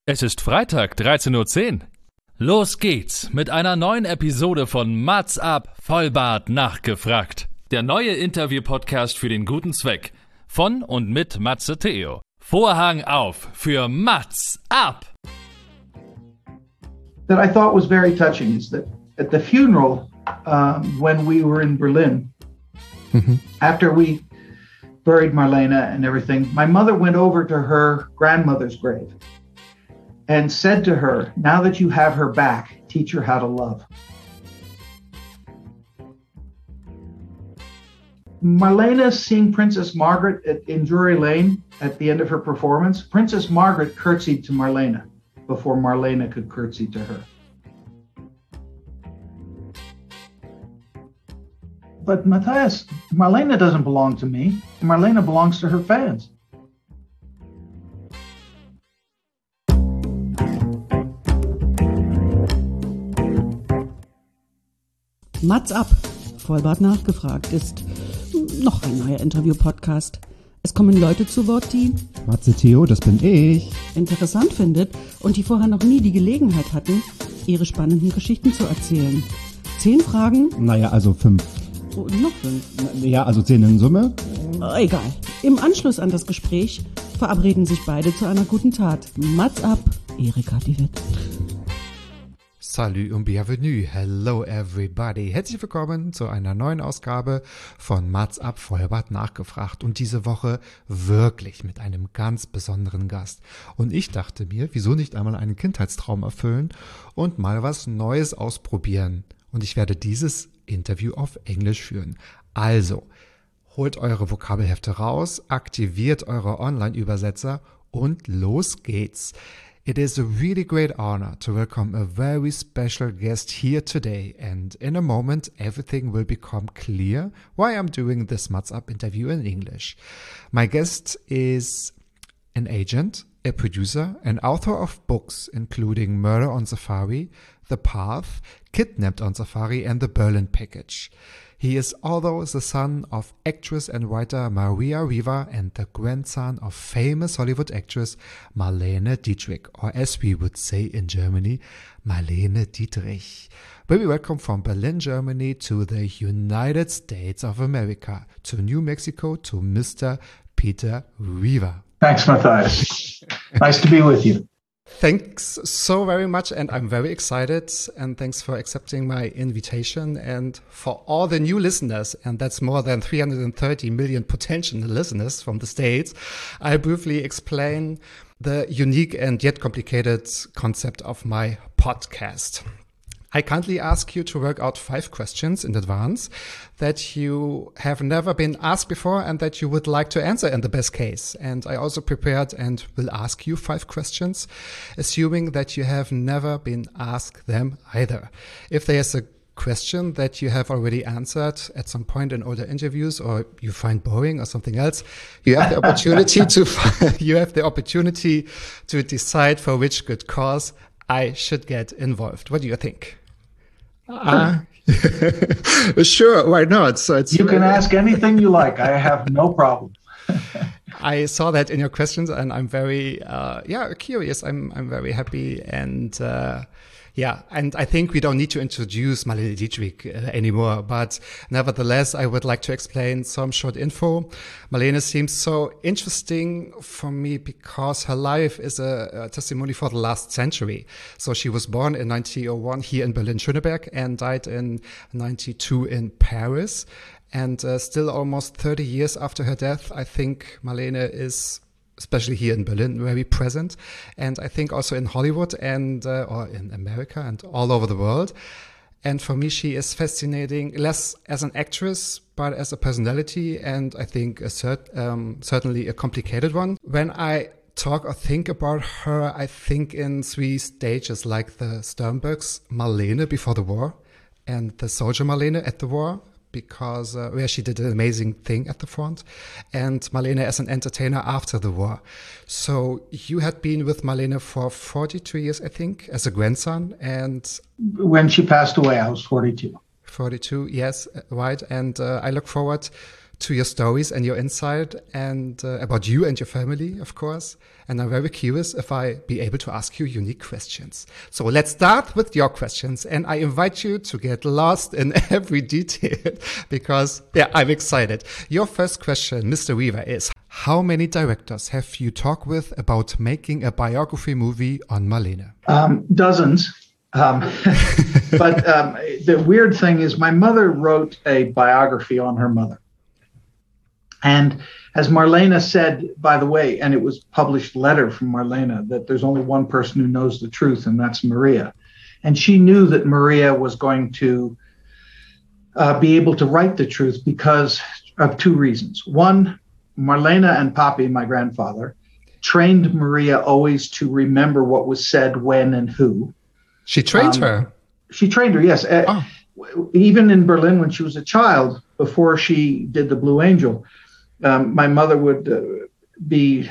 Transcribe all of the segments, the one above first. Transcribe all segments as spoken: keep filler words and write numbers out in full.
Es ist Freitag, dreizehn Uhr zehn. Los geht's mit einer neuen Episode von Mats ab, Vollbart nachgefragt. Der neue Interview-Podcast für den guten Zweck. Von und mit Matze Theo. Vorhang auf für Mats ab! That I thought was very touching is that at the funeral, um, when we were in Berlin, mm-hmm. after we buried Marlene and everything, my mother went over to her grandmother's grave and said to her, now that you have her back, teach her how to love. Marlene seeing Princess Margaret at, in Drury Lane at the end of her performance, Princess Margaret curtsied to Marlene before Marlene could curtsy to her. But Matthias, Marlene doesn't belong to me. Marlene belongs to her fans. Mats ab, Vollbart nachgefragt ist noch ein neuer Interview-Podcast. Es kommen Leute zu Wort, die Matze Theo, das bin ich, interessant findet und die vorher noch nie die Gelegenheit hatten, ihre spannenden Geschichten zu erzählen. Zehn Fragen? Naja, also fünf. Oh, noch fünf? Ja, also zehn in Summe. Oh, egal. Im Anschluss an das Gespräch verabreden sich beide zu einer guten Tat. Mats ab, Erika die Witt. Salut und bienvenue, hello everybody. Herzlich willkommen zu einer neuen Ausgabe von Mats ab, Vollbart nachgefragt. Und diese Woche wirklich mit einem ganz besonderen Gast. Und ich dachte mir, wieso nicht einmal einen Kindheitstraum erfüllen und mal was Neues ausprobieren. Und ich werde dieses Interview auf Englisch führen. Also, holt eure Vokabelhefte raus, aktiviert eure Online-Übersetzer und los geht's. It is a really great honor to welcome a very special guest here today, and in a moment everything will become clear why I'm doing this Mats up interview in English. My guest is an agent, a producer, an author of books including Murder on Safari, The Path, Kidnapped on Safari, and The Berlin Package. He is also the son of actress and writer Maria Riva and the grandson of famous Hollywood actress Marlene Dietrich, or as we would say in Germany, Marlene Dietrich. Very welcome from Berlin, Germany to the United States of America, to New Mexico, to Mister Peter Riva. Thanks, Matthias. Nice to be with you. Thanks so very much, and I'm very excited, and thanks for accepting my invitation. And for all the new listeners, and that's more than three hundred thirty million potential listeners from the States, I'll briefly explain the unique and yet complicated concept of my podcast. I kindly ask you to work out five questions in advance that you have never been asked before and that you would like to answer in the best case. And I also prepared and will ask you five questions, assuming that you have never been asked them either. If there's a question that you have already answered at some point in older interviews or you find boring or something else, you have the opportunity to you have the opportunity to decide for which good cause I should get involved. What do you think? Uh, sure, why not? So it's you can ask anything you like. I have no problem. I saw that in your questions, and I'm very, uh, yeah, curious. I'm, I'm very happy, and uh, yeah, and I think we don't need to introduce Marlene Dietrich uh, anymore. But nevertheless, I would like to explain some short info. Marlene seems so interesting for me because her life is a, a testimony for the last century. So she was born in nineteen oh one here in Berlin-Schöneberg and died in ninety-two in Paris. And uh, still almost thirty years after her death, I think Marlene is, especially here in Berlin, very present. And I think also in Hollywood and uh, or in America and all over the world. And for me, she is fascinating, less as an actress, but as a personality. And I think a cert- um, certainly a complicated one. When I talk or think about her, I think in three stages, like the Sternberg's Marlene before the war and the soldier Marlene at the war, because uh, where she did an amazing thing at the front, and Marlene as an entertainer after the war. So you had been with Marlene for forty-two years, I think, as a grandson. And when she passed away, I was forty-two. forty-two, yes, right. And uh, I look forward to your stories and your insight and uh, about you and your family, of course. And I'm very curious if I be able to ask you unique questions. So let's start with your questions. And I invite you to get lost in every detail because, yeah, I'm excited. Your first question, Mister Weaver, is how many directors have you talked with about making a biography movie on Marlene? Um, dozens. Um, but um, the weird thing is my mother wrote a biography on her mother. And as Marlene said, by the way, and it was published letter from Marlene, that there's only one person who knows the truth, and that's Maria. And she knew that Maria was going to uh, be able to write the truth because of two reasons. One, Marlene and Papi, my grandfather, trained Maria always to remember what was said, when, and who. She trained um, her. She trained her, yes. Oh. Even in Berlin when she was a child, before she did the Blue Angel, um, my mother would uh, be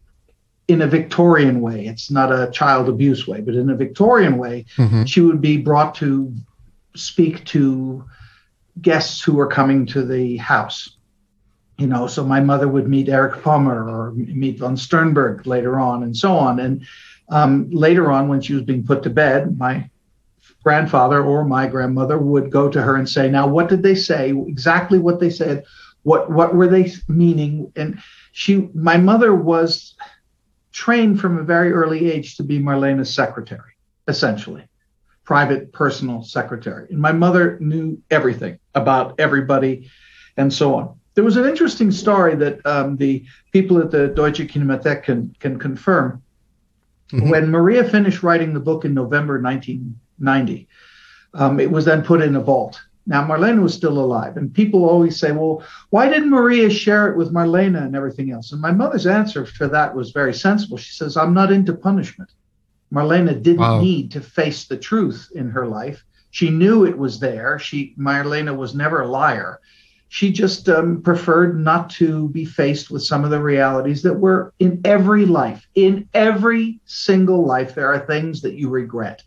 in a Victorian way. It's not a child abuse way, but in a Victorian way, mm-hmm. she would be brought to speak to guests who were coming to the house. You know, so my mother would meet Erich Pommer or meet von Sternberg later on and so on. And Um, later on, when she was being put to bed, my grandfather or my grandmother would go to her and say, now, what did they say? Exactly what they said. What what were they meaning? And she, my mother was trained from a very early age to be Marlene's secretary, essentially, private personal secretary. And my mother knew everything about everybody and so on. There was an interesting story that um, the people at the Deutsche Kinemathek can, can confirm. Mm-hmm. When Maria finished writing the book in November nineteen ninety, um, it was then put in a vault. Now, Marlene was still alive, and people always say, well, why didn't Maria share it with Marlene and everything else? And my mother's answer for that was very sensible. She says, I'm not into punishment. Marlene didn't wow. need to face the truth in her life. She knew it was there. She, Marlene was never a liar. She just um, preferred not to be faced with some of the realities that were in every life. In every single life, there are things that you regret.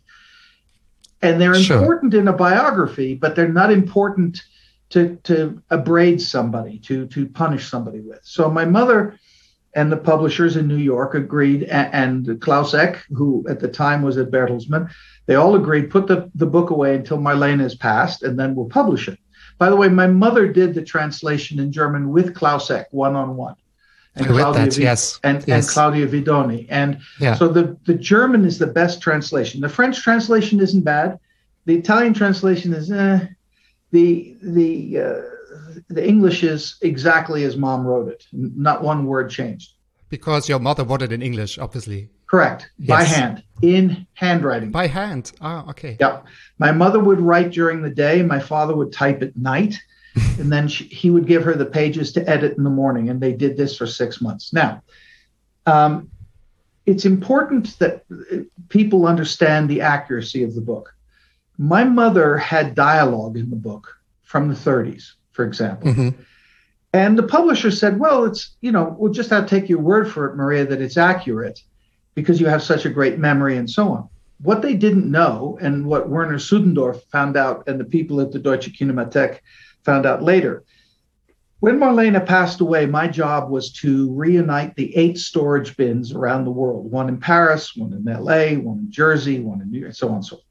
And they're sure. important in a biography, but they're not important to, to abrade somebody, to, to punish somebody with. So my mother and the publishers in New York agreed, and, and Klaus Eck, who at the time was at Bertelsmann, they all agreed, put the, the book away until Marlene is passed, and then we'll publish it. By the way, my mother did the translation in German with Klaus Eck, one-on-one. And Claudia, that, yes. And, yes. and Claudia Vidoni. And yeah. so the, the German is the best translation. The French translation isn't bad. The Italian translation is, eh. The, the, uh, the English is exactly as Mom wrote it. Not one word changed. Because your mother wrote it in English, obviously. Correct. Yes. By hand, in handwriting. By hand. Ah, okay. Yeah. My mother would write during the day. My father would type at night. And then she, he would give her the pages to edit in the morning. And they did this for six months. Now, um, it's important that people understand the accuracy of the book. My mother had dialogue in the book from the thirties, for example. Mm-hmm. And the publisher said, well, it's, you know, we'll just have to take your word for it, Maria, that it's accurate, because you have such a great memory and so on. What they didn't know, and what Werner Sudendorf found out, and the people at the Deutsche Kinemathek found out later, when Marlene passed away, my job was to reunite the eight storage bins around the world, one in Paris, one in L A, one in Jersey, one in New York, so on and so forth.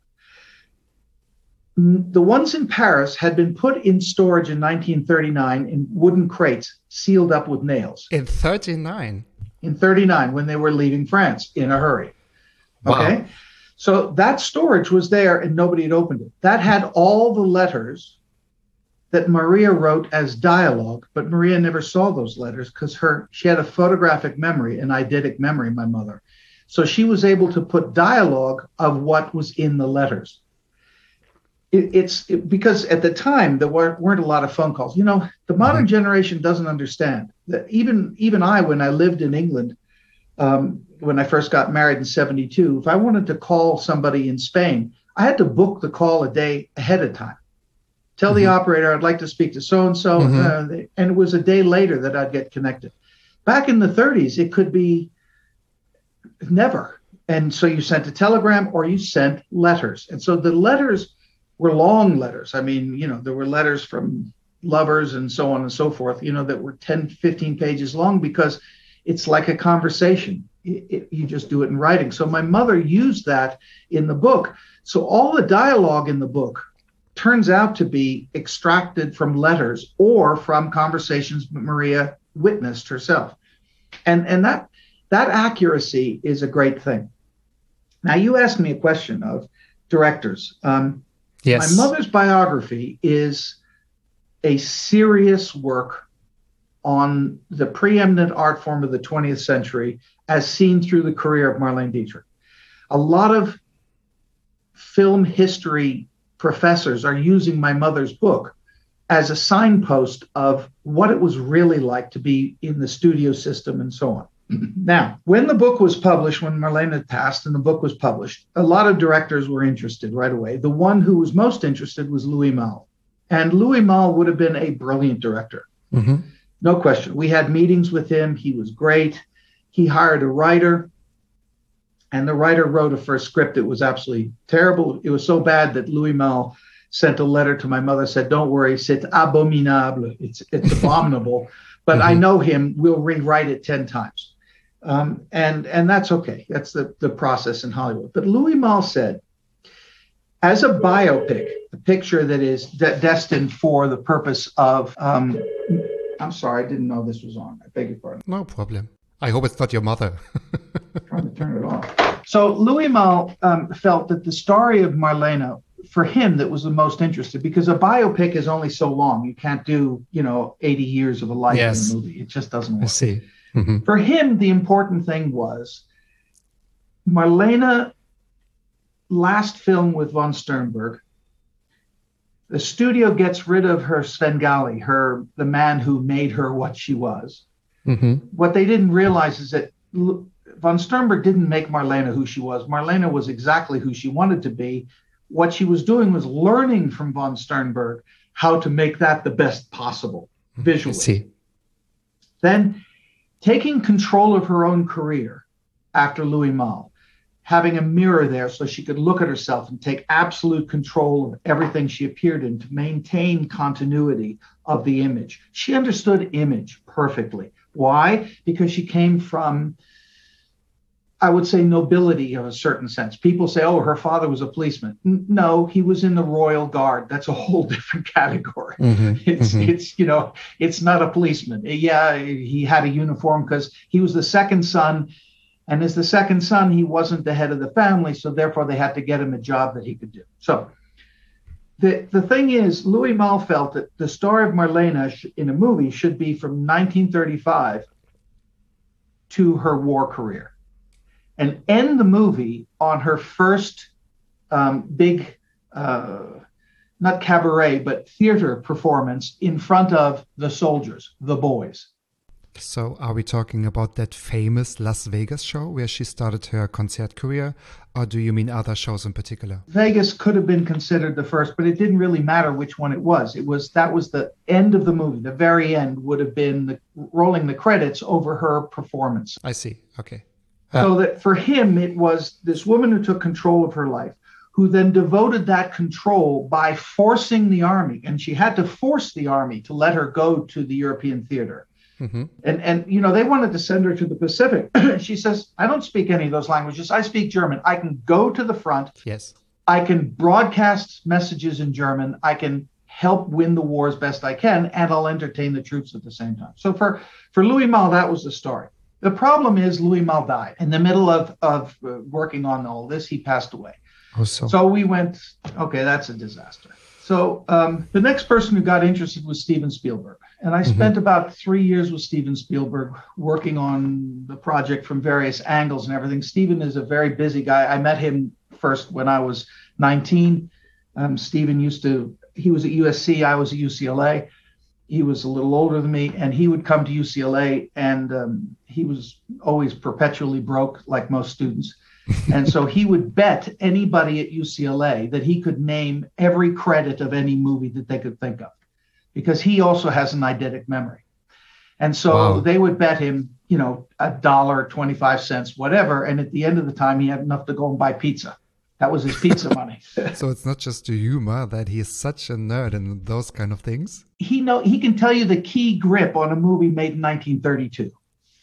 The ones in Paris had been put in storage in nineteen thirty-nine in wooden crates, sealed up with nails. In thirty-nine? In thirty-nine, when they were leaving France in a hurry. Okay? Wow. So that storage was there and nobody had opened it. That had all the letters that Maria wrote as dialogue, but Maria never saw those letters because her she had a photographic memory, an eidetic memory, my mother. So she was able to put dialogue of what was in the letters. It, it's it, because at the time there weren't, weren't a lot of phone calls. You know, the modern mm-hmm. generation doesn't understand that even even I, when I lived in England, um, when I first got married in seventy-two, if I wanted to call somebody in Spain, I had to book the call a day ahead of time. Tell mm-hmm. the operator I'd like to speak to so-and-so, mm-hmm. uh, and it was a day later that I'd get connected. Back in the thirties, it could be never. And so you sent a telegram or you sent letters. And so the letters were long letters. I mean, you know, there were letters from lovers and so on and so forth, you know, that were ten, fifteen pages long because it's like a conversation. It, it, you just do it in writing. So my mother used that in the book. So all the dialogue in the book turns out to be extracted from letters or from conversations Maria witnessed herself. And, and that, that accuracy is a great thing. Now, you asked me a question of directors. Um, yes. My mother's biography is a serious work on the preeminent art form of the twentieth century as seen through the career of Marlene Dietrich. A lot of film history professors are using my mother's book as a signpost of what it was really like to be in the studio system and so on. Now, when the book was published, when Marlene had passed and the book was published, a lot of directors were interested right away. The one who was most interested was Louis Malle. And Louis Malle would have been a brilliant director. Mm-hmm. No question. We had meetings with him. He was great. He hired a writer, and the writer wrote a first script. It was absolutely terrible. It was so bad that Louis Malle sent a letter to my mother, said, don't worry, c'est abominable. It's, it's abominable, but mm-hmm. I know him. We'll rewrite it ten times. Um, and, and that's okay. That's the, the process in Hollywood. But Louis Malle said, as a biopic, a picture that is de- destined for the purpose of, um, I'm sorry, I didn't know this was on. I beg your pardon. No problem. I hope it's not your mother. Trying to turn it off. So Louis Malle um, felt that the story of Marlene, for him, that was the most interesting, because a biopic is only so long. You can't do, you know, eighty years of a life yes. in a movie. It just doesn't work. I see. Mm-hmm. For him, the important thing was Marlene last film with von Sternberg. The studio gets rid of her Svengali, her the man who made her what she was. Mm-hmm. What they didn't realize is that von Sternberg didn't make Marlene who she was. Marlene was exactly who she wanted to be. What she was doing was learning from von Sternberg how to make that the best possible visually. I see. Then taking control of her own career after Louis Malle, having a mirror there so she could look at herself and take absolute control of everything she appeared in to maintain continuity of the image. She understood image perfectly. Why? Because she came from, I would say, nobility of a certain sense. People say, oh, her father was a policeman. N- no, he was in the Royal Guard. That's a whole different category. Mm-hmm, it's, mm-hmm. it's, you know, it's not a policeman. Yeah, he had a uniform because he was the second son. And as the second son, he wasn't the head of the family. So therefore, they had to get him a job that he could do. So the, the thing is, Louis Malle felt that the story of Marlene sh- in a movie should be from nineteen thirty-five to her war career, and end the movie on her first um, big, uh, not cabaret, but theater performance in front of the soldiers, the boys. So are we talking about that famous Las Vegas show where she started her concert career, or do you mean other shows in particular? Vegas could have been considered the first, but it didn't really matter which one it was. It was that was the end of the movie. The very end would have been the, rolling the credits over her performance. I see. Okay. So that for him, it was this woman who took control of her life, who then devoted that control by forcing the army. And she had to force the army to let her go to the European theater. Mm-hmm. And, and, you know, they wanted to send her to the Pacific. She says, I don't speak any of those languages. I speak German. I can go to the front. Yes. I can broadcast messages in German. I can help win the war as best I can, and I'll entertain the troops at the same time. So for, for Louis Malle, that was the story. The problem is Louis Malle died. In the middle of, of uh, working on all this, he passed away. Oh, so. so we went, okay, that's a disaster. So um, the next person who got interested was Steven Spielberg. And I spent mm-hmm. about three years with Steven Spielberg working on the project from various angles and everything. Steven is a very busy guy. I met him first when I was nineteen. Um, Steven used to, he was at U S C, I was at U C L A. He was a little older than me, and he would come to U C L A, and um, he was always perpetually broke, like most students. And so he would bet anybody at U C L A that he could name every credit of any movie that they could think of, because he also has an eidetic memory. And so wow. they would bet him, you know, a dollar, twenty-five cents, whatever. And at the end of the time, he had enough to go and buy pizza. That was his pizza money. So it's not just the humor that he is such a nerd and those kind of things. He know he can tell you the key grip on a movie made in nineteen thirty-two.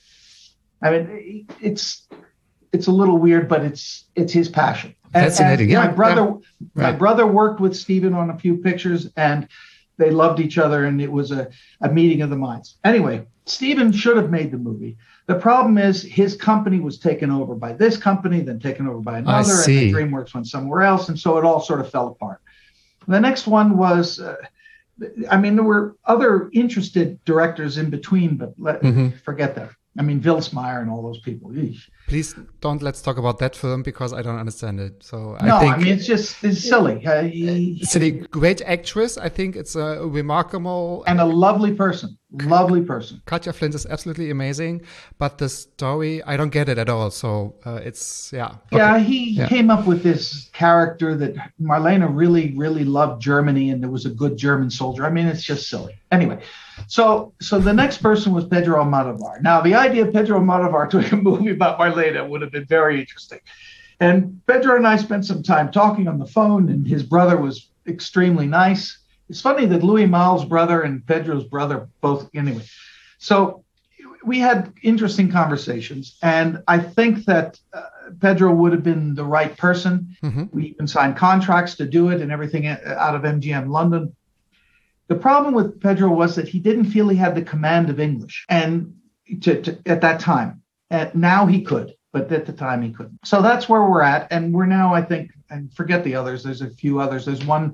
I mean, it's it's a little weird, but it's it's his passion. Fascinating. And, and yeah, my brother, yeah. my Right. brother worked with Steven on a few pictures, and they loved each other, and it was a, a meeting of the minds. Anyway, Steven should have made the movie. The problem is his company was taken over by this company, then taken over by another, and see. then DreamWorks went somewhere else, and so it all sort of fell apart. The next one was, uh, I mean, there were other interested directors in between, but let, Mhm. forget that. I mean, Vilsmeyer and all those people. Eesh. Please don't let's talk about that film because I don't understand it. So No, I think I mean, it's just it's silly. Uh, he- it's a great actress. I think it's a remarkable. and a lovely person, lovely person. Katja Flint is absolutely amazing, but the story I don't get it at all. So uh, it's yeah. Yeah, Okay. he Yeah. came up with this character that Marlena really, really loved Germany, and there was a good German soldier. I mean, it's just silly. Anyway, so so the next person was Pedro Almodovar. Now, the idea of Pedro Almodovar doing a movie about Marlena would have been very interesting. And Pedro and I spent some time talking on the phone, and his brother was extremely nice. It's funny that Louis Malle's brother and Pedro's brother both, anyway. So we had interesting conversations, and I think that uh, Pedro would have been the right person. Mhm. We even signed contracts to do it and everything out of M G M London. The problem with Pedro was that he didn't feel he had the command of English, and to, to, at that time. And now he could, but at the time he couldn't. So that's where we're at, and we're now, I think, and forget the others. There's a few others. There's one.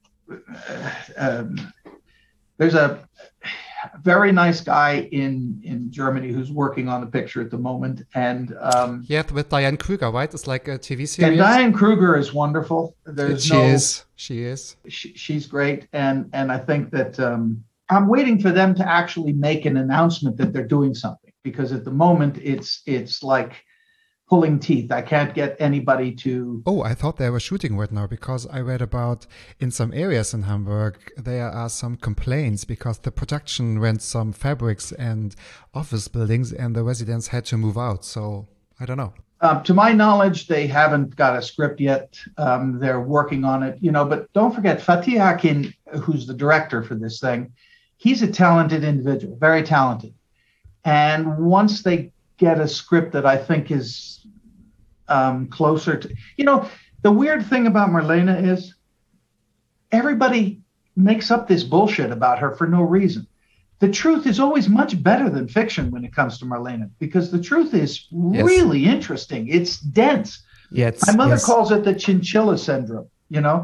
Uh, um, there's a very nice guy in in Germany who's working on the picture at the moment, and um, Yeah, with Diane Kruger, right? It's like a T V and series. Diane Kruger is wonderful. There's she no, is. She is. she, she's great, and and I think that um, I'm waiting for them to actually make an announcement that they're doing something, because at the moment it's it's like pulling teeth. I can't get anybody to. Oh, I thought they were shooting right now because I read about in some areas in Hamburg there are some complaints because the production rent some fabrics and office buildings and the residents had to move out. So I don't know. Um, to my knowledge, they haven't got a script yet. Um, they're working on it, you know. But don't forget, Fatih Akin, who's the director for this thing, he's a talented individual, very talented. And once they get a script that I think is um, closer to, you know, the weird thing about Marlena is everybody makes up this bullshit about her for no reason. The truth is always much better than fiction when it comes to Marlena, because the truth is Yes. really interesting. It's dense. Yes. My mother yes. calls it the chinchilla syndrome, you know,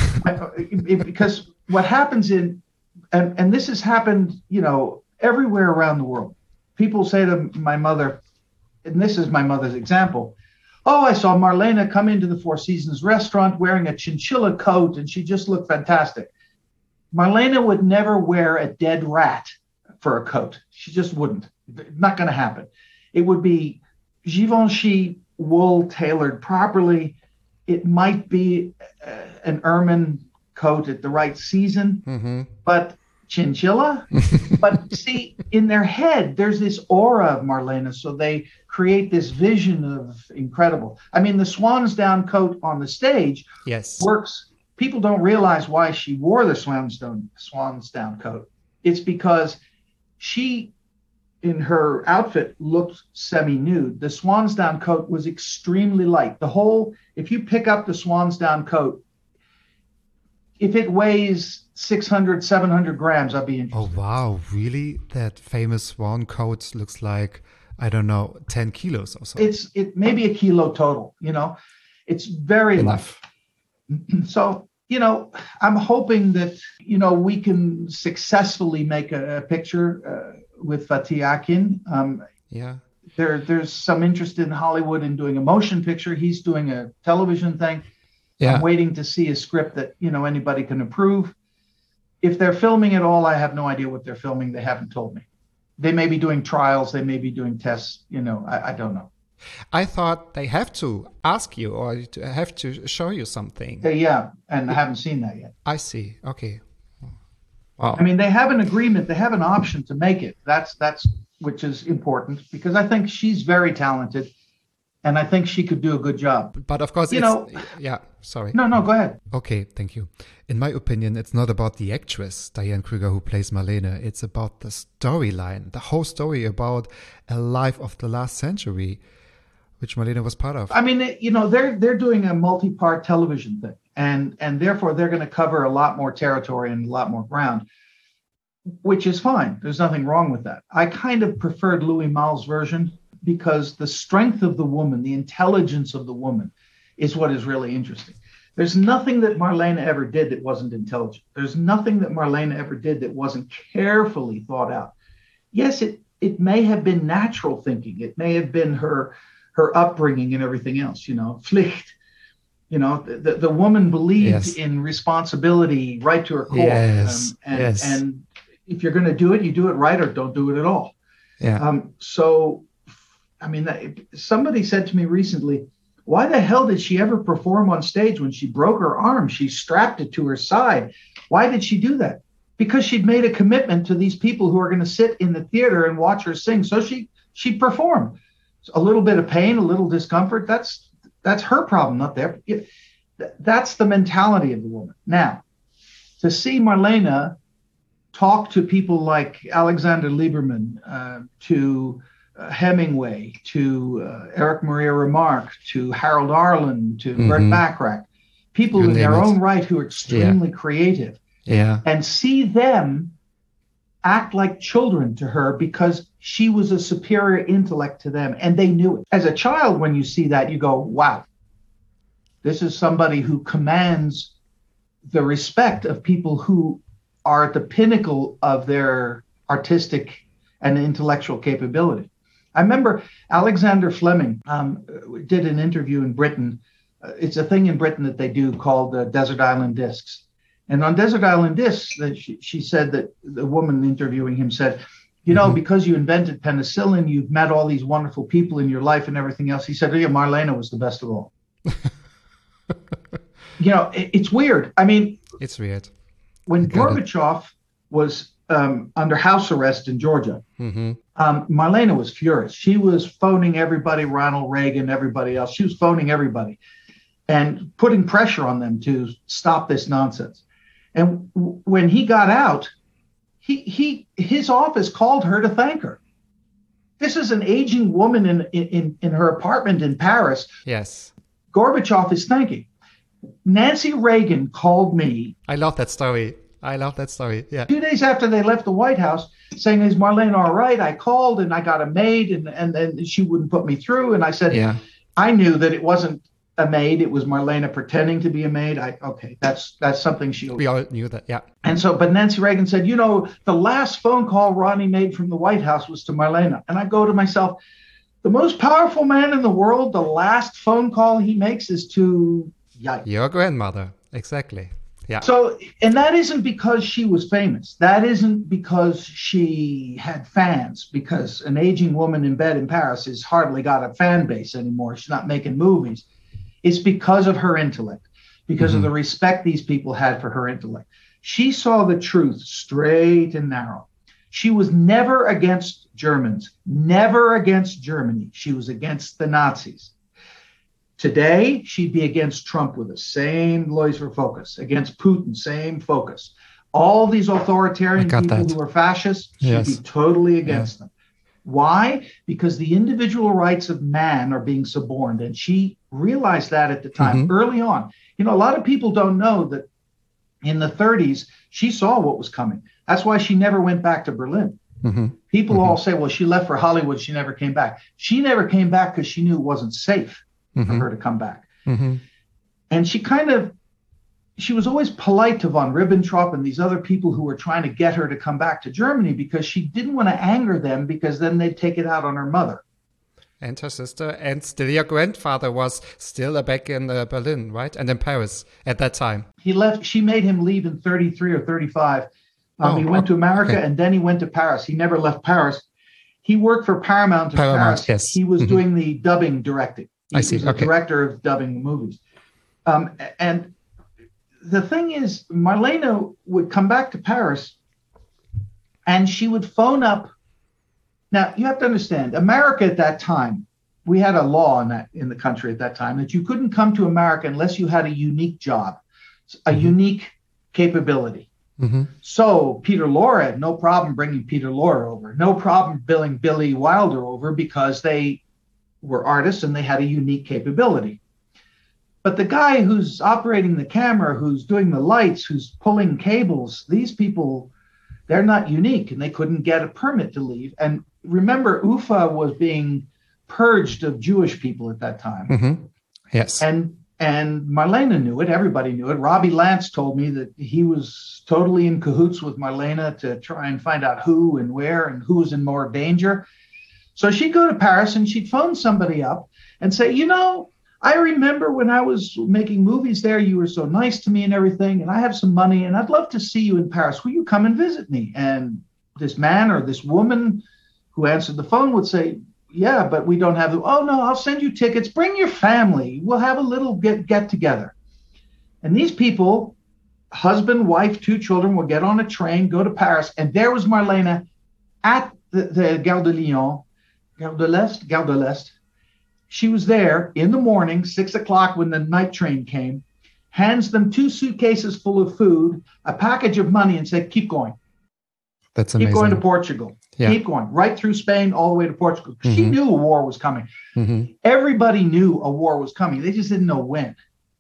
it- because what happens in, and, and this has happened, you know, everywhere around the world. People say to my mother, and this is my mother's example, oh, I saw Marlena come into the Four Seasons restaurant wearing a chinchilla coat, and she just looked fantastic. Marlena would never wear a dead rat for a coat. She just wouldn't. Not going to happen. It would be Givenchy wool tailored properly. It might be uh, an ermine coat at the right season, Mm-hmm. but chinchilla? But see, in their head, there's this aura of Marlena, so they create this vision of incredible. I mean, the swan's down coat on the stage Yes. works. People don't realize why she wore the swan's down, swan's down coat. It's because she, in her outfit, looked semi-nude. The swan's down coat was extremely light. The whole, if you pick up the swan's down coat, if it weighs six hundred, seven hundred grams, I'd be Oh interested. wow, really? That famous swan coat looks like I don't know, ten kilos or so. It's it maybe a kilo total, you know. It's very Enough. light. So, you know, I'm hoping that, you know, we can successfully make a, a picture uh, with Fatih Akin. Um, Yeah. there, there's some interest in Hollywood in doing a motion picture. He's doing a television thing. Yeah. I'm waiting to see a script that, you know, anybody can approve. If they're filming at all, I have no idea what they're filming. They haven't told me. They may be doing trials. They may be doing tests. You know, I, I don't know. I thought they have to ask you or to have to show you something. Uh, yeah, and I haven't seen that yet. I see. Okay. Wow. I mean, they have an agreement. They have an option to make it. That's that's which is important because I think she's very talented, And I think she could do a good job. But of course, you it's, know, yeah, sorry. No, no, go ahead. Okay, thank you. In my opinion, it's not about the actress, Diane Kruger, who plays Marlene. It's about the storyline, the whole story about a life of the last century, which Marlene was part of. I mean, you know, they're they're doing a multi-part television thing, and and therefore they're going to cover a lot more territory and a lot more ground, which is fine. There's nothing wrong with that. I kind of preferred Louis Malle's version because the strength of the woman, the intelligence of the woman, is what is really interesting. There's nothing that Marlene ever did that wasn't intelligent. There's nothing that Marlene ever did that wasn't carefully thought out. Yes, it it may have been natural thinking. It may have been her her upbringing and everything else, you know, Pflicht. You know, the, the woman believed yes. in responsibility right to her core. Yes. Um, and, yes. and if you're going to do it, you do it right or don't do it at all. Yeah. Um, so, I mean, somebody said to me recently, why the hell did she ever perform on stage when she broke her arm? She strapped it to her side. Why did she do that? Because she'd made a commitment to these people who are going to sit in the theater and watch her sing. So she she performed. A little bit of pain, a little discomfort. That's that's her problem, not their. That's the mentality of the woman. Now, to see Marlene talk to people like Alexander Lieberman, uh, to uh, Hemingway, to uh, Eric Maria Remarque, to Harold Arlen, to mm-hmm. Burt Bacharach, people you in their it. own right who are extremely yeah. creative, yeah, and see them act like children to her because she was a superior intellect to them, and they knew it. As a child, when you see that, you go, wow, this is somebody who commands the respect of people who are at the pinnacle of their artistic and intellectual capability. I remember Alexander Fleming um, did an interview in Britain. Uh, it's a thing in Britain that they do called uh, Desert Island Discs. And on Desert Island Discs, that she, she said that the woman interviewing him said, you know, mm-hmm. because you invented penicillin, you've met all these wonderful people in your life and everything else. He said, oh, yeah, Marlene was the best of all. You know, it, it's weird. I mean, it's weird. When Gorbachev it. was um, under house arrest in Georgia, mm-hmm. um, Marlene was furious. She was phoning everybody, Ronald Reagan, everybody else. She was phoning everybody and putting pressure on them to stop this nonsense. And w- when he got out, he he his office called her to thank her. This is an aging woman in in, in her apartment in Paris. Yes. Gorbachev is thanking. Nancy Reagan called me. I love that story. I love that story. Yeah. Two days after they left the White House, saying, is Marlene all right? I called and I got a maid and, and then she wouldn't put me through. And I said, yeah. I knew that it wasn't a maid. It was Marlene pretending to be a maid. I okay, that's that's something she. We all knew that, yeah. And so, but Nancy Reagan said, you know, the last phone call Ronnie made from the White House was to Marlene. And I go to myself, the most powerful man in the world, the last phone call he makes is to yikes. Your grandmother, exactly. Yeah. So, and that isn't because she was famous. That isn't because she had fans, because an aging woman in bed in Paris has hardly got a fan base anymore. She's not making movies. It's because of her intellect, because mm-hmm. of the respect these people had for her intellect. She saw the truth straight and narrow. She was never against Germans, never against Germany. She was against the Nazis. Today, she'd be against Trump with the same laser focus, against Putin, same focus. All these authoritarian people that. who are fascists, she'd yes. be totally against yeah. them. Why? Because the individual rights of man are being suborned. And she realized that at the time, mm-hmm. early on. You know, a lot of people don't know that in the thirties, she saw what was coming. That's why she never went back to Berlin. Mm-hmm. People mm-hmm. all say, well, she left for Hollywood. She never came back. She never came back because she knew it wasn't safe. Mm-hmm. for her to come back. Mm-hmm. And she kind of, she was always polite to von Ribbentrop and these other people who were trying to get her to come back to Germany because she didn't want to anger them because then they'd take it out on her mother. And her sister, and still your grandfather was still back in uh, Berlin, right? And in Paris at that time. He left, she made him leave in thirty-three or thirty-five. Um, oh, he went to America okay. and then he went to Paris. He never left Paris. He worked for Paramount in Paramount, Paris. Yes. He was mm-hmm. doing the dubbing directing. He I see. was the okay. director of dubbing movies. Um, and the thing is, Marlene would come back to Paris and she would phone up. Now, you have to understand, America at that time we had a law in that in the country at that time that you couldn't come to America unless you had a unique job, a mm-hmm. unique capability. Mm-hmm. So Peter Lorre had no problem bringing Peter Lorre over, no problem billing Billy Wilder over because they were artists and they had a unique capability. But the guy who's operating the camera, who's doing the lights, who's pulling cables, these people, they're not unique and they couldn't get a permit to leave. And remember, U F A was being purged of Jewish people at that time. Mm-hmm. Yes. And And Marlene knew it. Everybody knew it. Robbie Lance told me that he was totally in cahoots with Marlene to try and find out who and where and who was in more danger. So she'd go to Paris and she'd phone somebody up and say, you know, I remember when I was making movies there, you were so nice to me and everything, and I have some money and I'd love to see you in Paris. Will you come and visit me? And this man or this woman who answered the phone would say, yeah, but we don't have the, oh no, I'll send you tickets. Bring your family. We'll have a little get, get together. And these people, husband, wife, two children, will get on a train, go to Paris. And there was Marlene at the, the Gare de Lyon, Gare de l'Est, Gare de l'Est. She was there in the morning, six o'clock when the night train came, hands them two suitcases full of food, a package of money, and said, keep going. That's amazing. Keep going to Portugal. Yeah. Keep going right through Spain, all the way to Portugal. Mm-hmm. She knew a war was coming. Mm-hmm. Everybody knew a war was coming. They just didn't know when.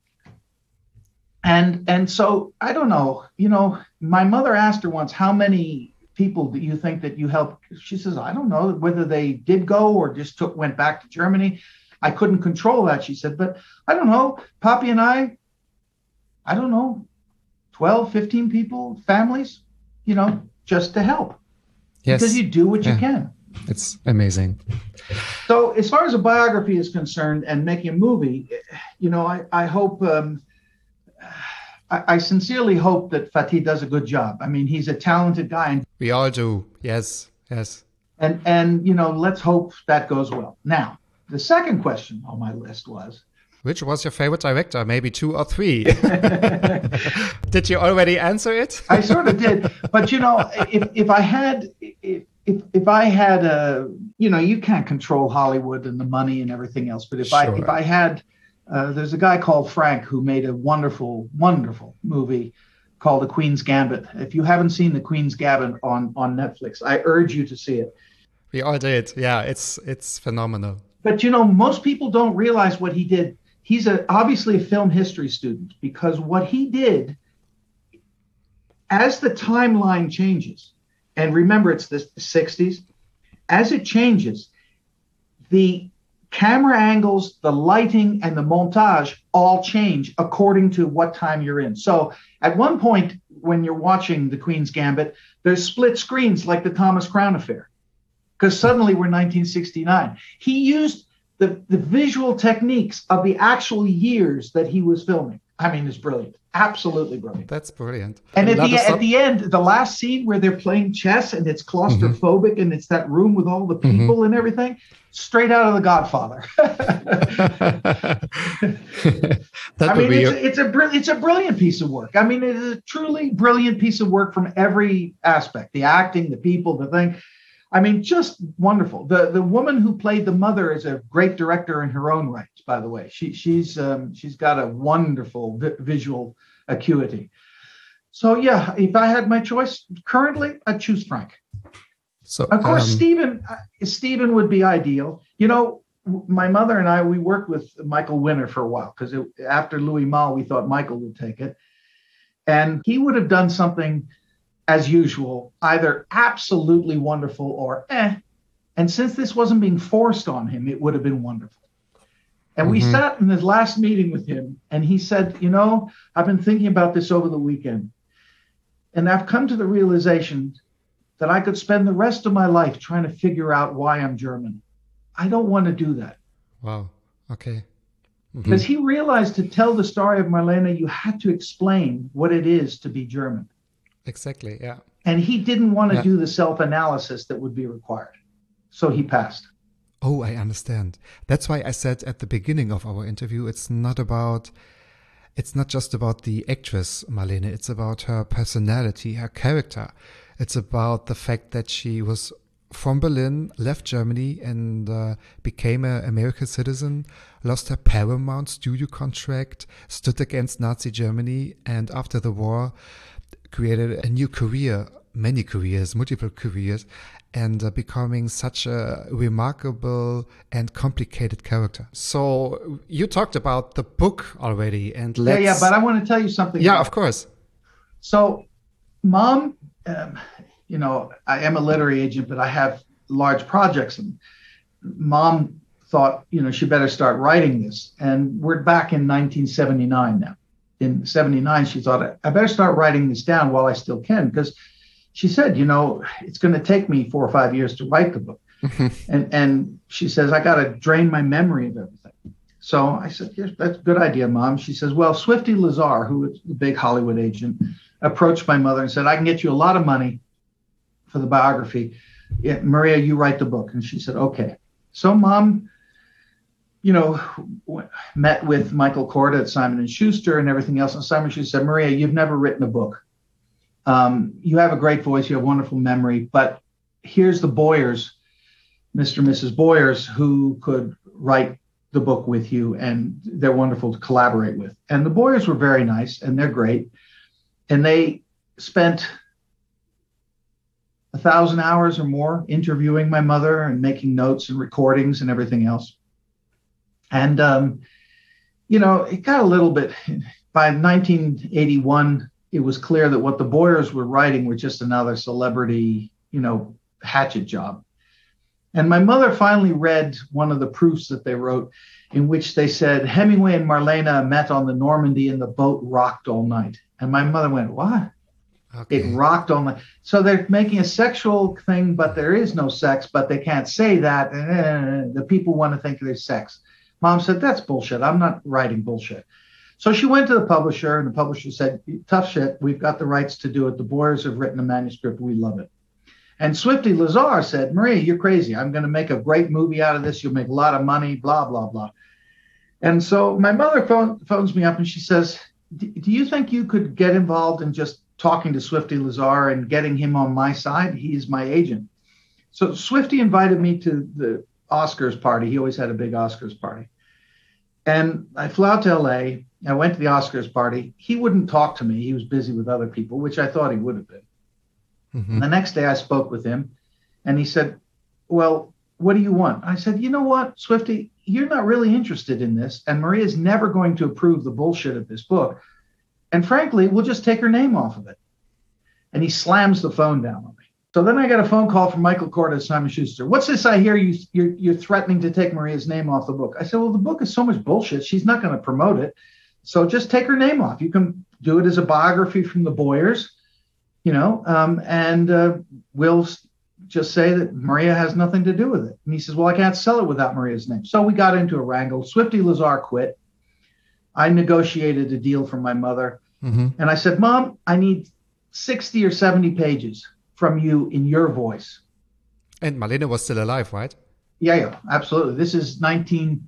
And and so I don't know. You know, my mother asked her once, "How many people do you think that you helped?" She says, "I don't know whether they did go or just took went back to Germany. I couldn't control that." She said, "But I don't know. Papi and I, I don't know, twelve, fifteen people, families, you know, just to help." Yes. Because you do what yeah. you can. It's amazing. So as far as a biography is concerned and making a movie, you know, I, I hope, um, I, I sincerely hope that Fatih does a good job. I mean, he's a talented guy. And, we all do. Yes, yes. And, and, you know, let's hope that goes well. Now, the second question on my list was, which was your favorite director? Maybe two or three. Did you already answer it? I sort of did. But, you know, if, if I had, if, if, if I had a, you know, you can't control Hollywood and the money and everything else. But if sure. I, if I had, uh, there's a guy called Frank who made a wonderful, wonderful movie called The Queen's Gambit. If you haven't seen The Queen's Gambit on, on Netflix, I urge you to see it. We all did. Yeah, it's, it's phenomenal. But, you know, most people don't realize what he did. He's a, obviously a film history student, because what he did, as the timeline changes, and remember it's the sixties, as it changes, the camera angles, the lighting, and the montage all change according to what time you're in. So at one point, when you're watching The Queen's Gambit, there's split screens like the Thomas Crown Affair, because suddenly we're nineteen sixty-nine. He used The, the visual techniques of the actual years that he was filming. I mean, it's brilliant. Absolutely brilliant. That's brilliant. And at the, at the end, the last scene where they're playing chess and it's claustrophobic mm-hmm. and it's that room with all the people mm-hmm. and everything, straight out of The Godfather. I mean, it's, a, it's, a br- it's a brilliant piece of work. I mean, it is a truly brilliant piece of work from every aspect. The acting, the people, the thing. I mean, just wonderful. The the woman who played the mother is a great director in her own right, by the way. She she's um, she's got a wonderful vi- visual acuity. So yeah, if I had my choice currently, I'd choose Frank. So of course, um, Stephen uh, Stephen would be ideal. You know, my mother and I, we worked with Michael Winner for a while, because after Louis Malle, we thought Michael would take it, and he would have done something, as usual, either absolutely wonderful or eh. And since this wasn't being forced on him, it would have been wonderful. And mm-hmm. we sat in his last meeting with him, and he said, you know, I've been thinking about this over the weekend, and I've come to the realization that I could spend the rest of my life trying to figure out why I'm German. I don't want to do that. Wow. Okay. Because mm-hmm. he realized to tell the story of Marlene, you had to explain what it is to be German. Exactly, yeah. And he didn't want to yeah. do the self-analysis that would be required. So he passed. Oh, I understand. That's why I said at the beginning of our interview, it's not about, it's not just about the actress Marlene, it's about her personality, her character. It's about the fact that she was from Berlin, left Germany, and uh, became an American citizen, lost her Paramount studio contract, stood against Nazi Germany, and after the war, created a new career, many careers, multiple careers, and uh, becoming such a remarkable and complicated character. So you talked about the book already, and let's... Yeah, yeah, but I want to tell you something. Yeah, of course. So, Mom, um, you know, I am a literary agent, but I have large projects, and Mom thought, you know, she better start writing this. And we're back in nineteen seventy-nine now. In seventy-nine, she thought, I better start writing this down while I still can, because she said, you know, it's going to take me four or five years to write the book. and and she says, I got to drain my memory of everything. So I said, yes, that's a good idea, Mom. She says, well, Swifty Lazar, who is the big Hollywood agent, approached my mother and said, I can get you a lot of money for the biography. Yeah, Maria, you write the book. And she said, okay. So Mom, you know, w- met with Michael Korda at Simon and Schuster and everything else. And Simon Schuster said, Maria, you've never written a book. Um, you have a great voice. You have wonderful memory. But here's the Boyers, Mister and Missus Boyers, who could write the book with you. And they're wonderful to collaborate with. And the Boyers were very nice, and they're great. And they spent a thousand hours or more interviewing my mother and making notes and recordings and everything else. And, um, you know, it got a little bit, by nineteen eighty-one, it was clear that what the Boyers were writing were just another celebrity, you know, hatchet job. And my mother finally read one of the proofs that they wrote, in which they said Hemingway and Marlene met on the Normandy and the boat rocked all night. And my mother went, what? Okay. It rocked all night. So they're making a sexual thing, but there is no sex, but they can't say that. The people want to think there's sex. Mom said, that's bullshit. I'm not writing bullshit. So she went to the publisher, and the publisher said, tough shit. We've got the rights to do it. The Boyers have written a manuscript. We love it. And Swifty Lazar said, Maria, you're crazy. I'm going to make a great movie out of this. You'll make a lot of money, blah, blah, blah. And so my mother phone, phones me up and she says, do you think you could get involved in just talking to Swifty Lazar and getting him on my side? He's my agent. So Swifty invited me to the Oscars party. He always had a big Oscars party. And I flew out to L A. I went to the Oscars party. He wouldn't talk to me. He was busy with other people, which I thought he would have been. Mm-hmm. The next day I spoke with him and he said, well, what do you want? I said, you know what, Swifty, you're not really interested in this. And Maria's never going to approve the bullshit of this book. And frankly, we'll just take her name off of it. And he slams the phone down on me. So then I got a phone call from Michael Korda at Simon Schuster. What's this I hear you, you're, you're threatening to take Maria's name off the book? I said, well, the book is so much bullshit. She's not going to promote it. So just take her name off. You can do it as a biography from the Boyers, you know, um, and uh, we'll just say that Maria has nothing to do with it. And he says, well, I can't sell it without Maria's name. So we got into a wrangle. Swifty Lazar quit. I negotiated a deal from my mother. Mm-hmm. And I said, Mom, I need sixty or seventy pages from you in your voice. And Marlene was still alive, right? Yeah, yeah, absolutely. This is nineteen,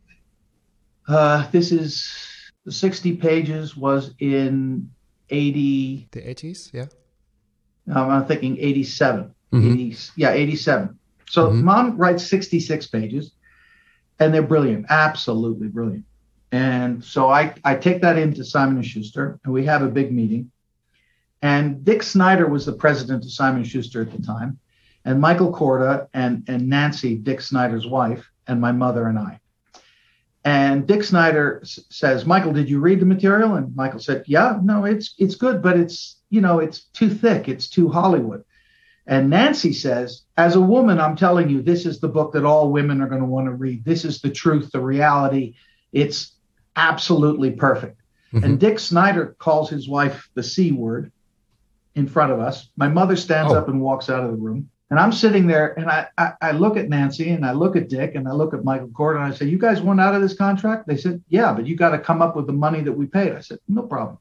uh, this is, the sixty pages was in eighty. The eighties, yeah. Um, I'm thinking eighty-seven. Mm-hmm. eighty, yeah, eighty-seven. So mm-hmm. Mom writes sixty-six pages, and they're brilliant, absolutely brilliant. And so I, I take that into Simon and Schuster, and we have a big meeting. And Dick Snyder was the president of Simon and Schuster at the time, and Michael Korda and, and Nancy, Dick Snyder's wife, and my mother and I. And Dick Snyder s- says, Michael, did you read the material? And Michael said, yeah, no, it's it's good, but it's, you know, it's too thick. It's too Hollywood. And Nancy says, as a woman, I'm telling you, this is the book that all women are going to want to read. This is the truth, the reality. It's absolutely perfect. Mm-hmm. And Dick Snyder calls his wife the C word in front of us. My mother stands oh. up and walks out of the room. And I'm sitting there and I, I, I look at Nancy and I look at Dick and I look at Michael Korda and I say, you guys want out of this contract? They said, yeah, but you got to come up with the money that we paid. I said, no problem.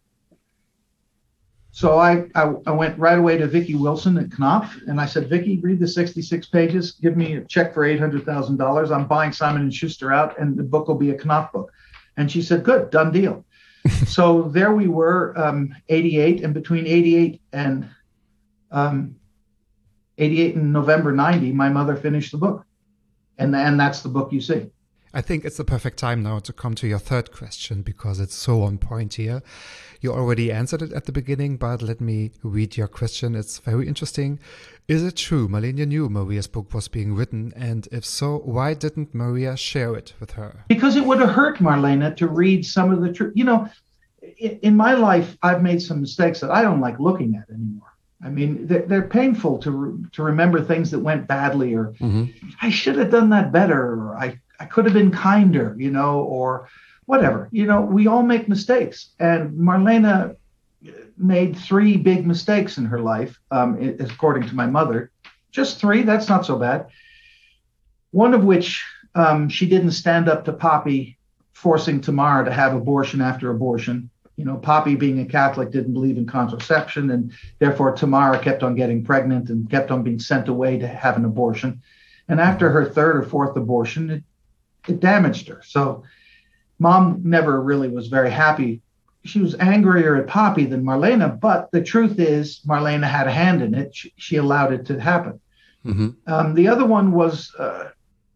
So I, I, I went right away to Vicki Wilson at Knopf and I said, Vicki, read the sixty-six pages. Give me a check for eight hundred thousand dollars. I'm buying Simon and Schuster out and the book will be a Knopf book. And she said, good, done deal. So there we were, um, eighty-eight, and between eighty-eight and um, eighty-eight in November ninety, my mother finished the book. And, and that's the book you see. I think it's the perfect time now to come to your third question because it's so on point here. You already answered it at the beginning, but let me read your question. It's very interesting. Is it true Marlene knew Maria's book was being written? And if so, why didn't Maria share it with her? Because it would have hurt Marlene to read some of the truth. You know, in, in my life, I've made some mistakes that I don't like looking at anymore. I mean, they're, they're painful to re- to remember things that went badly, or mm-hmm. I should have done that better, or I, I could have been kinder, you know, or whatever. You know, we all make mistakes. And Marlene made three big mistakes in her life, um, according to my mother. Just three, that's not so bad. One of which um, she didn't stand up to Poppy forcing Tamara to have abortion after abortion. You know, Poppy, being a Catholic, didn't believe in contraception, and therefore Tamara kept on getting pregnant and kept on being sent away to have an abortion. And after her third or fourth abortion, it, it damaged her. So Mom never really was very happy. She was angrier at Poppy than Marlene, but the truth is Marlene had a hand in it. She, she allowed it to happen. Mm-hmm. Um, the other one was, uh,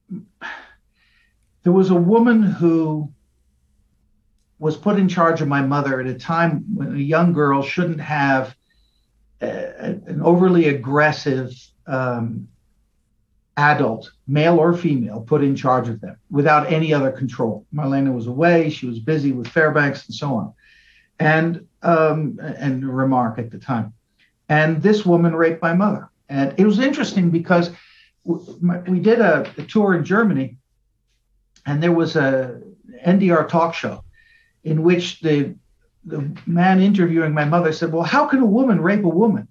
there was a woman who was put in charge of my mother at a time when a young girl shouldn't have a, an overly aggressive um, adult, male or female, put in charge of them without any other control. Marlene was away. She was busy with Fairbanks and so on. And, um, and Remark at the time. And this woman raped my mother. And it was interesting because we did a, a tour in Germany, and there was a N D R talk show in which the the man interviewing my mother said, well, how can a woman rape a woman?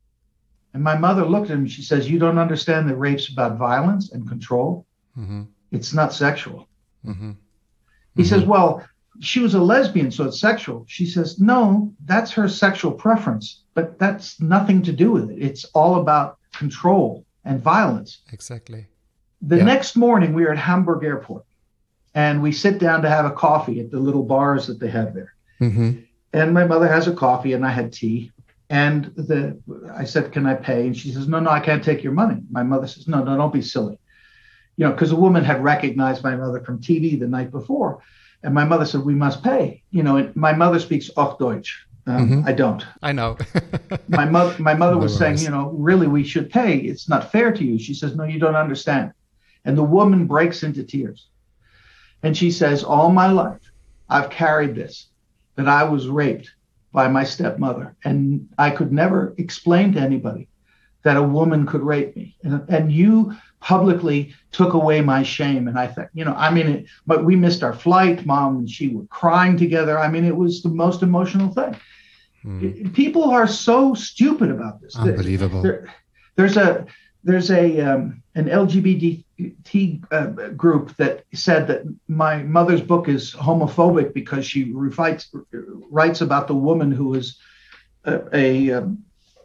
And my mother looked at him and she says, you don't understand that rape's about violence and control. Mm-hmm. It's not sexual. Mm-hmm. He mm-hmm. says, well, she was a lesbian, so it's sexual. She says, no, that's her sexual preference, but that's nothing to do with it. It's all about control and violence. Exactly. The yeah. next morning, we were at Hamburg Airport, and we sit down to have a coffee at the little bars that they have there. Mm-hmm. And my mother has a coffee, and I had tea. And the I said, can I pay? And she says, no, no, I can't take your money. My mother says, no, no, don't be silly. You know, because a woman had recognized my mother from T V the night before. And my mother said, we must pay. You know, and my mother speaks auch Deutsch. Um, mm-hmm. I don't. I know. my, mo- my mother was saying, you know, really, we should pay. It's not fair to you. She says, no, you don't understand. And the woman breaks into tears. And she says, all my life, I've carried this, that I was raped by my stepmother. And I could never explain to anybody that a woman could rape me. And, and you publicly took away my shame. And I think, you know, I mean, it, but we missed our flight. Mom and she were crying together. I mean, it was the most emotional thing. Hmm. It, people are so stupid about this. Unbelievable. There, there's a there's a um, an L G B T uh, group that said that my mother's book is homophobic because she writes writes about the woman who is a a, um,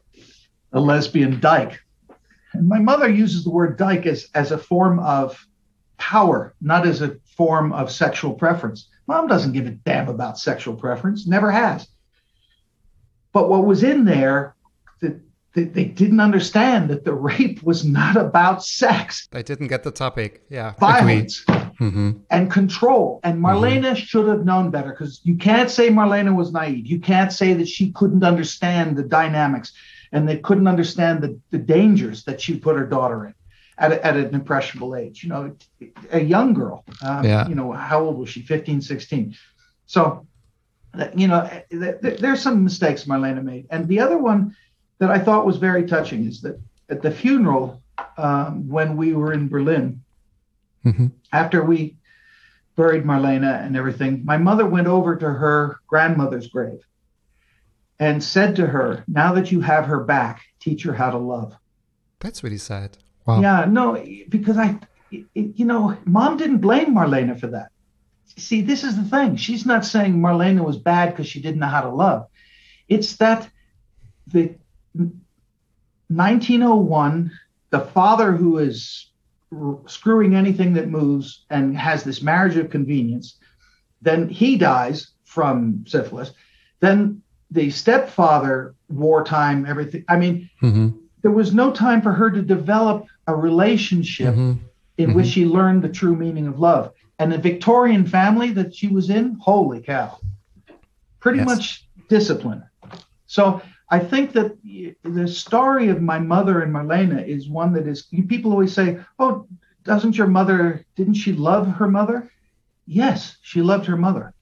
a lesbian dyke. And my mother uses the word dyke as, as a form of power, not as a form of sexual preference. Mom doesn't give a damn about sexual preference, never has. But what was in there, that they, they didn't understand that the rape was not about sex. They didn't get the topic. Yeah. Violence mm-hmm. and control. And Marlene mm-hmm. should have known better, because you can't say Marlene was naive. You can't say that she couldn't understand the dynamics and they couldn't understand the, the dangers that she put her daughter in at, a, at an impressionable age. You know, a young girl, um, yeah. you know, how old was she? fifteen, sixteen. So, you know, th- th- there's some mistakes Marlene made. And the other one that I thought was very touching is that at the funeral, um, when we were in Berlin, mm-hmm. after we buried Marlene and everything, my mother went over to her grandmother's grave and said to her, now that you have her back, teach her how to love. That's really sad. Wow. Yeah, no, because I, it, you know, Mom didn't blame Marlene for that. See, this is the thing. She's not saying Marlene was bad because she didn't know how to love. It's that the nineteen oh one, the father who is r- screwing anything that moves and has this marriage of convenience, then he dies from syphilis. Then the stepfather, wartime, everything. I mean, mm-hmm. there was no time for her to develop a relationship mm-hmm. in mm-hmm. which she learned the true meaning of love. And the Victorian family that she was in, holy cow, pretty yes. much discipline. So I think that the story of my mother and Marlene is one that is, people always say, oh, doesn't your mother, didn't she love her mother? Yes, she loved her mother.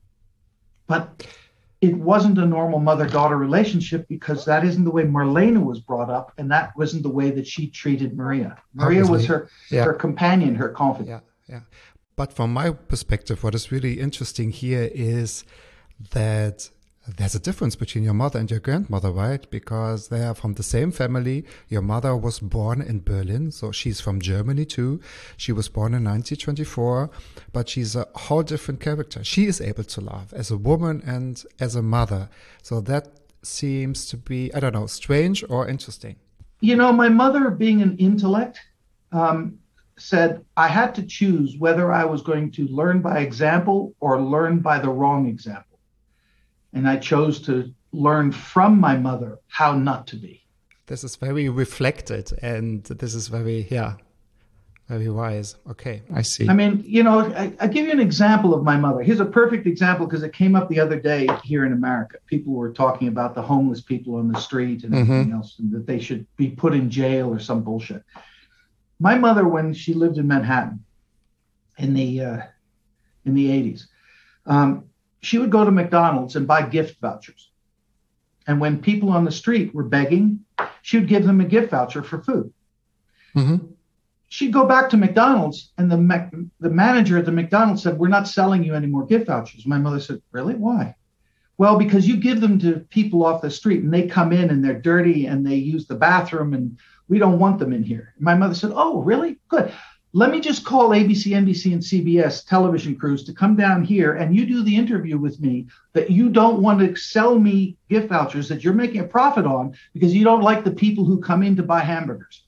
But it wasn't a normal mother-daughter relationship because that isn't the way Marlene was brought up, and that wasn't the way that she treated Maria. Maria Obviously. was her, yeah. her companion, her confidant. Yeah, yeah. But from my perspective, what is really interesting here is that there's a difference between your mother and your grandmother, right? Because they are from the same family. Your mother was born in Berlin, so she's from Germany too. She was born in nineteen twenty-four, but she's a whole different character. She is able to love as a woman and as a mother. So that seems to be, I don't know, strange or interesting. You know, my mother, being an intellect, um, said I had to choose whether I was going to learn by example or learn by the wrong example. And I chose to learn from my mother how not to be. This is very reflected, and this is very, yeah, very wise. Okay, I see. I mean, you know, I, I'll give you an example of my mother. Here's a perfect example because it came up the other day here in America. People were talking about the homeless people on the street and mm-hmm. everything else, and that they should be put in jail or some bullshit. My mother, when she lived in Manhattan in the uh, in the eighties, um, she would go to McDonald's and buy gift vouchers. And when people on the street were begging, she would give them a gift voucher for food. Mm-hmm. She'd go back to McDonald's, and the Mac- the manager at the McDonald's said, "We're not selling you any more gift vouchers." My mother said, "Really? Why?" "Well, because you give them to people off the street, and they come in and they're dirty and they use the bathroom, and we don't want them in here." My mother said, "Oh, really? Good. Let me just call A B C, N B C, and C B S television crews to come down here, and you do the interview with me that you don't want to sell me gift vouchers that you're making a profit on because you don't like the people who come in to buy hamburgers."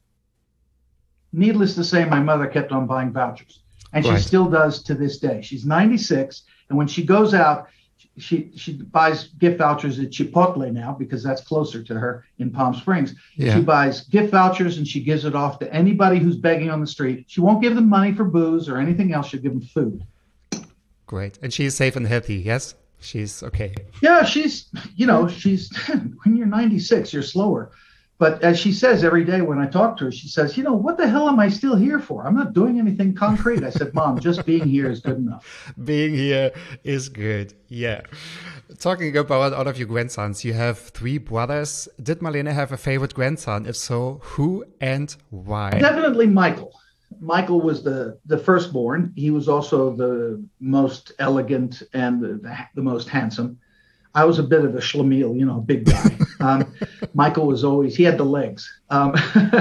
Needless to say, my mother kept on buying vouchers, and right. she still does to this day. She's ninety-six, and when she goes out, she she buys gift vouchers at Chipotle now because that's closer to her in Palm Springs. Yeah. She buys gift vouchers and she gives it off to anybody who's begging on the street. She won't give them money for booze or anything else. She'll give them food. Great. And she's safe and healthy, yes? She's okay. Yeah, she's, you know, she's, when you're ninety-six, you're slower. But as she says every day when I talk to her, she says, you know, what the hell am I still here for? I'm not doing anything concrete. I said, Mom, just being here is good enough. Being here is good. Yeah. Talking about all of your grandsons, you have three brothers. Did Marlene have a favorite grandson? If so, who and why? Definitely Michael. Michael was the, the firstborn. He was also the most elegant and the, the, the most handsome. I was a bit of a schlemiel, you know, big guy. Um, Michael was always, he had the legs. Um,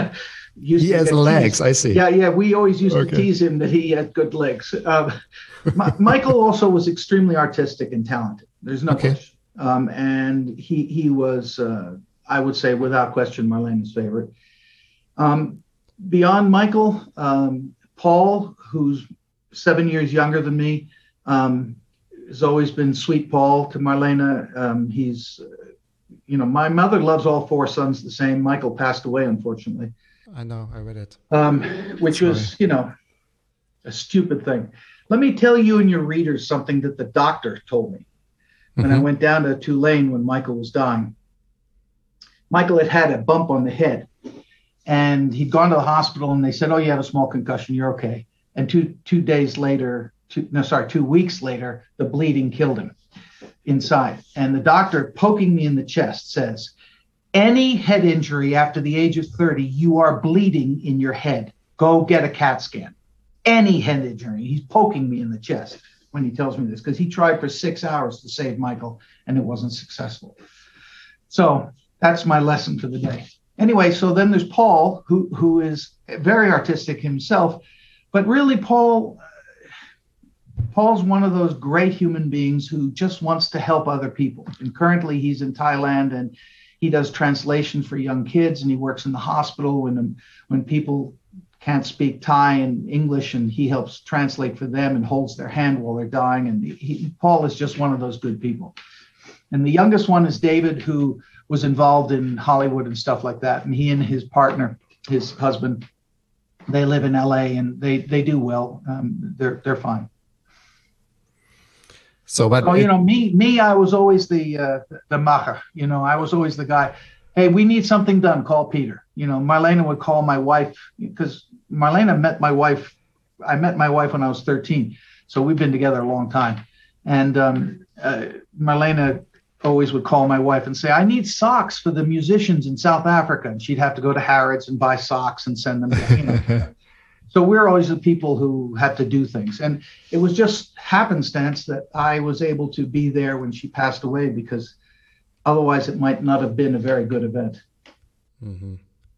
he has legs, I see. Yeah, yeah. We always used okay. to tease him that he had good legs. Um, Ma- Michael also was extremely artistic and talented. There's no okay. question. Um, and he he was, uh, I would say, without question, Marlene's favorite. Um, beyond Michael, um, Paul, who's seven years younger than me, um, has always been sweet Paul to Marlene. Um, he's, uh, you know, my mother loves all four sons the same. Michael passed away, unfortunately. I know, I read it. Um, which Sorry. was, you know, a stupid thing. Let me tell you and your readers something that the doctor told me when mm-hmm. I went down to Tulane when Michael was dying. Michael had had a bump on the head, and he'd gone to the hospital, and they said, "Oh, you have a small concussion. You're okay." And two two days later, Two, no, sorry, two weeks later, the bleeding killed him inside. And the doctor poking me in the chest says, "Any head injury after the age of thirty, you are bleeding in your head. Go get a CAT scan." Any head injury. He's poking me in the chest when he tells me this because he tried for six hours to save Michael and it wasn't successful. So that's my lesson for the day. Anyway, so then there's Paul, who who is very artistic himself, but really Paul... Paul's one of those great human beings who just wants to help other people. And currently he's in Thailand and he does translation for young kids, and he works in the hospital when, when people can't speak Thai and English, and he helps translate for them and holds their hand while they're dying. And he, Paul is just one of those good people. And the youngest one is David, who was involved in Hollywood and stuff like that. And he and his partner, his husband, they live in L A and they, they do well. Um, they're they're fine. So, but oh, it, you know, me, me, I was always the uh, the macher. You know, I was always the guy. Hey, we need something done. Call Peter. You know, Marlena would call my wife because Marlena met my wife. I met my wife when I was thirteen, so we've been together a long time. And um, uh, Marlena always would call my wife and say, "I need socks for the musicians in South Africa," and she'd have to go to Harrods and buy socks and send them. You know. So we're always the people who had to do things. And it was just happenstance that I was able to be there when she passed away, because otherwise it might not have been a very good event. Mm-hmm.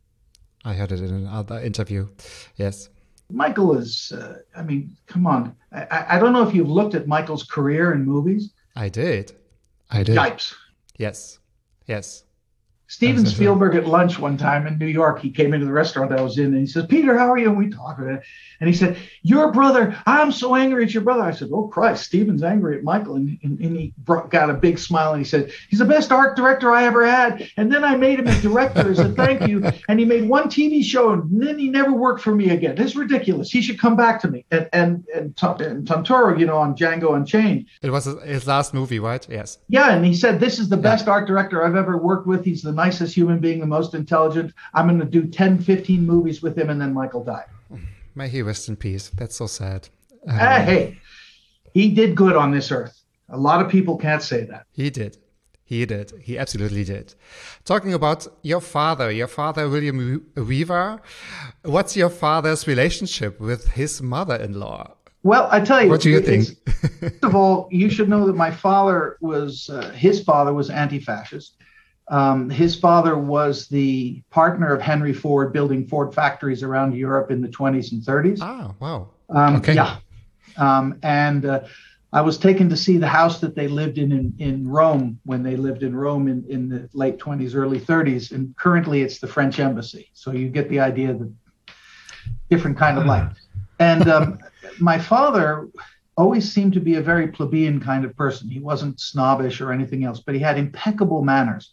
I heard it in another interview. Yes. Michael is, uh, I mean, come on. I, I don't know if you've looked at Michael's career in movies. I did. I did. Yipes. Yes. Yes. Steven Spielberg at lunch one time in New York, he came into the restaurant I was in and he says, "Peter, how are you?" And we talked about it. And he said, "Your brother, I'm so angry at your brother." I said, "Oh, Christ, Steven's angry at Michael." And, and, and he brought, got a big smile and he said, "He's the best art director I ever had. And then I made him a director as a thank you. And he made one T V show and then he never worked for me again. It's ridiculous. He should come back to me." And and and, and Tantoro, you know, on Django Unchained. It was his last movie, right? Yes. Yeah, and he said, "This is the best yeah. art director I've ever worked with. He's the nicest human being, the most intelligent. I'm going to do ten, fifteen movies with him." And then Michael died. May he rest in peace. That's so sad. Um, uh, hey, he did good on this earth. A lot of people can't say that. He did. He did. He absolutely did. Talking about your father, your father, William Weaver, what's your father's relationship with his mother-in-law? Well, I tell you. What do you think? First of all, you should know that my father was, uh, his father was anti-fascist. Um, his father was the partner of Henry Ford, building Ford factories around Europe in the twenties and thirties. Ah, wow. Um, okay. Yeah. Um, and uh, I was taken to see the house that they lived in in, in Rome when they lived in Rome in, in the late twenties, early thirties. And currently it's the French embassy. So you get the idea of the different kind of life. And um, my father always seemed to be a very plebeian kind of person. He wasn't snobbish or anything else, but he had impeccable manners.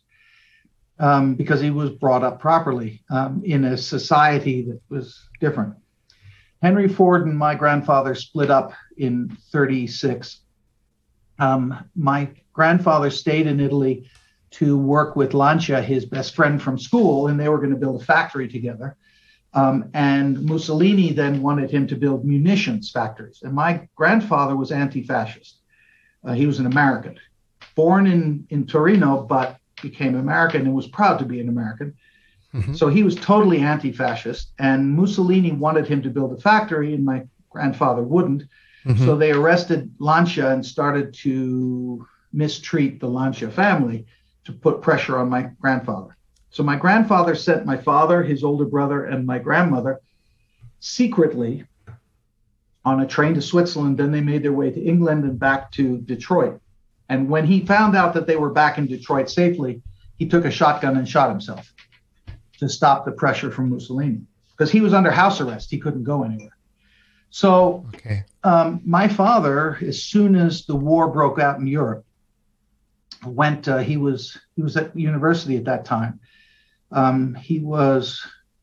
Um, because he was brought up properly um, in a society that was different. Henry Ford and my grandfather split up in thirty-six. Um, my grandfather stayed in Italy to work with Lancia, his best friend from school, and they were going to build a factory together. Um, and Mussolini then wanted him to build munitions factories. And my grandfather was anti-fascist. Uh, he was an American, born in, in Torino, but became American and was proud to be an American. Mm-hmm. So he was totally anti-fascist, and Mussolini wanted him to build a factory and my grandfather wouldn't. Mm-hmm. So they arrested Lancia and started to mistreat the Lancia family to put pressure on my grandfather. So my grandfather sent my father, his older brother, and my grandmother secretly on a train to Switzerland. Then they made their way to England and back to Detroit. And when he found out that they were back in Detroit safely, he took a shotgun and shot himself to stop the pressure from Mussolini, because he was under house arrest. He couldn't go anywhere. So okay. um, my father, as soon as the war broke out in Europe, went, uh, he was he was at university at that time. Um, he was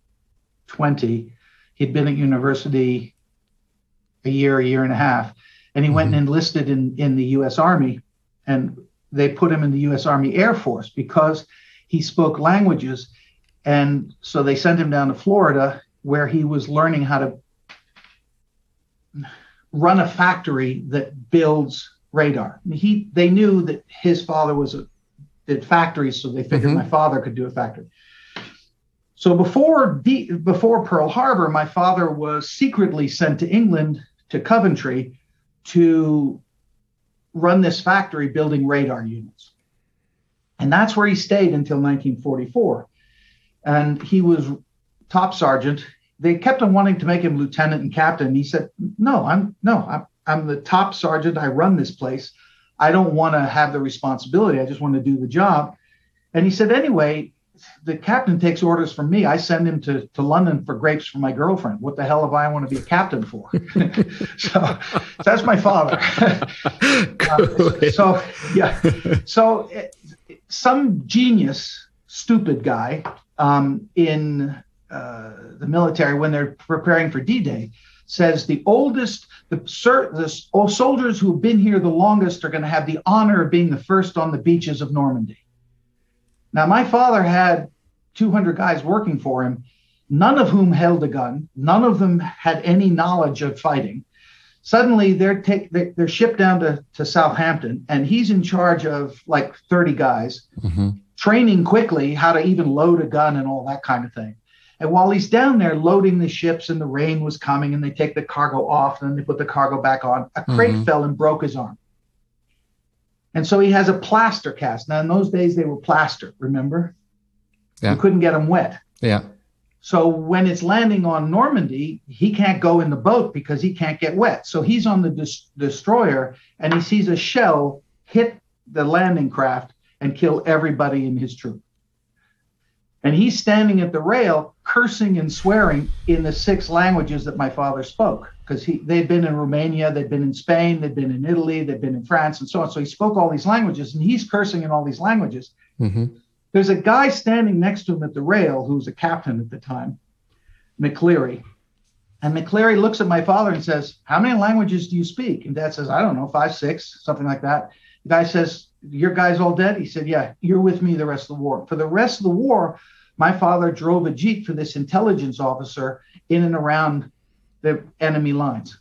twenty. He'd been at university a year, a year and a half, and he mm-hmm. went and enlisted in, in the U S Army. And they put him in the U S Army Air Force because he spoke languages. And so they sent him down to Florida, where he was learning how to run a factory that builds radar. He, they knew that his father was a, did factories, so they figured mm-hmm. my father could do a factory. So before D, before Pearl Harbor, my father was secretly sent to England, to Coventry, to run this factory building radar units. And that's where he stayed until nineteen forty-four. And he was top sergeant. They kept on wanting to make him lieutenant and captain. He said, no, I'm no, I'm, I'm the top sergeant. I run this place. I don't want to have the responsibility. I just want to do the job. And he said, anyway, the captain takes orders from me. I send him to, to London for grapes for my girlfriend. What the hell have I want to be a captain for? so, so that's my father. uh, so, yeah. So it, some genius, stupid guy um, in uh, the military, when they're preparing for D-Day, says the oldest, the, the old soldiers who have been here the longest are going to have the honor of being the first on the beaches of Normandy. Now, my father had two hundred guys working for him, none of whom held a gun. None of them had any knowledge of fighting. Suddenly, they're take, they're shipped down to, to Southampton, and he's in charge of like thirty guys, mm-hmm. training quickly how to even load a gun and all that kind of thing. And while he's down there loading the ships and the rain was coming and they take the cargo off and then they put the cargo back on, a crate mm-hmm. fell and broke his arm. And so he has a plaster cast. Now, in those days, they were plaster, remember? Yeah. You couldn't get them wet. Yeah. So when it's landing on Normandy, he can't go in the boat because he can't get wet. So he's on the des- destroyer and he sees a shell hit the landing craft and kill everybody in his troop. And he's standing at the rail, cursing and swearing in the six languages that my father spoke, because he they'd been in Romania, they'd been in Spain, they'd been in Italy, they'd been in France, and so on. So he spoke all these languages, and he's cursing in all these languages. Mm-hmm. There's a guy standing next to him at the rail who was a captain at the time, McCleary. And McCleary looks at my father and says, "How many languages do you speak?" And Dad says, "I don't know, five, six, something like that." The guy says, "Your guy's all dead?" He said, "Yeah, you're with me the rest of the war." For the rest of the war, my father drove a Jeep for this intelligence officer in and around the enemy lines.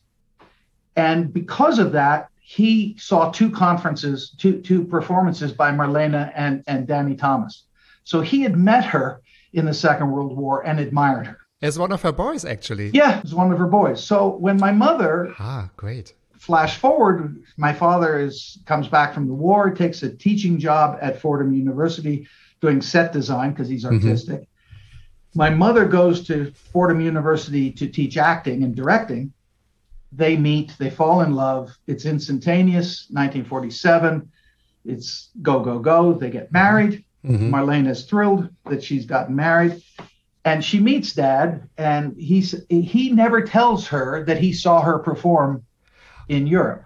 And because of that, he saw two conferences, two, two performances by Marlene and, and Danny Thomas. So he had met her in the Second World War and admired her. As one of her boys, actually. Yeah, as one of her boys. So when my mother... Ah, great. Flash forward, my father is comes back from the war, takes a teaching job at Fordham University, doing set design because he's artistic. Mm-hmm. My mother goes to Fordham University to teach acting and directing. They meet, they fall in love. It's instantaneous, nineteen forty-seven. It's go, go, go. They get married. Mm-hmm. Marlene is thrilled that she's gotten married. And she meets Dad, and he's, he never tells her that he saw her perform in Europe.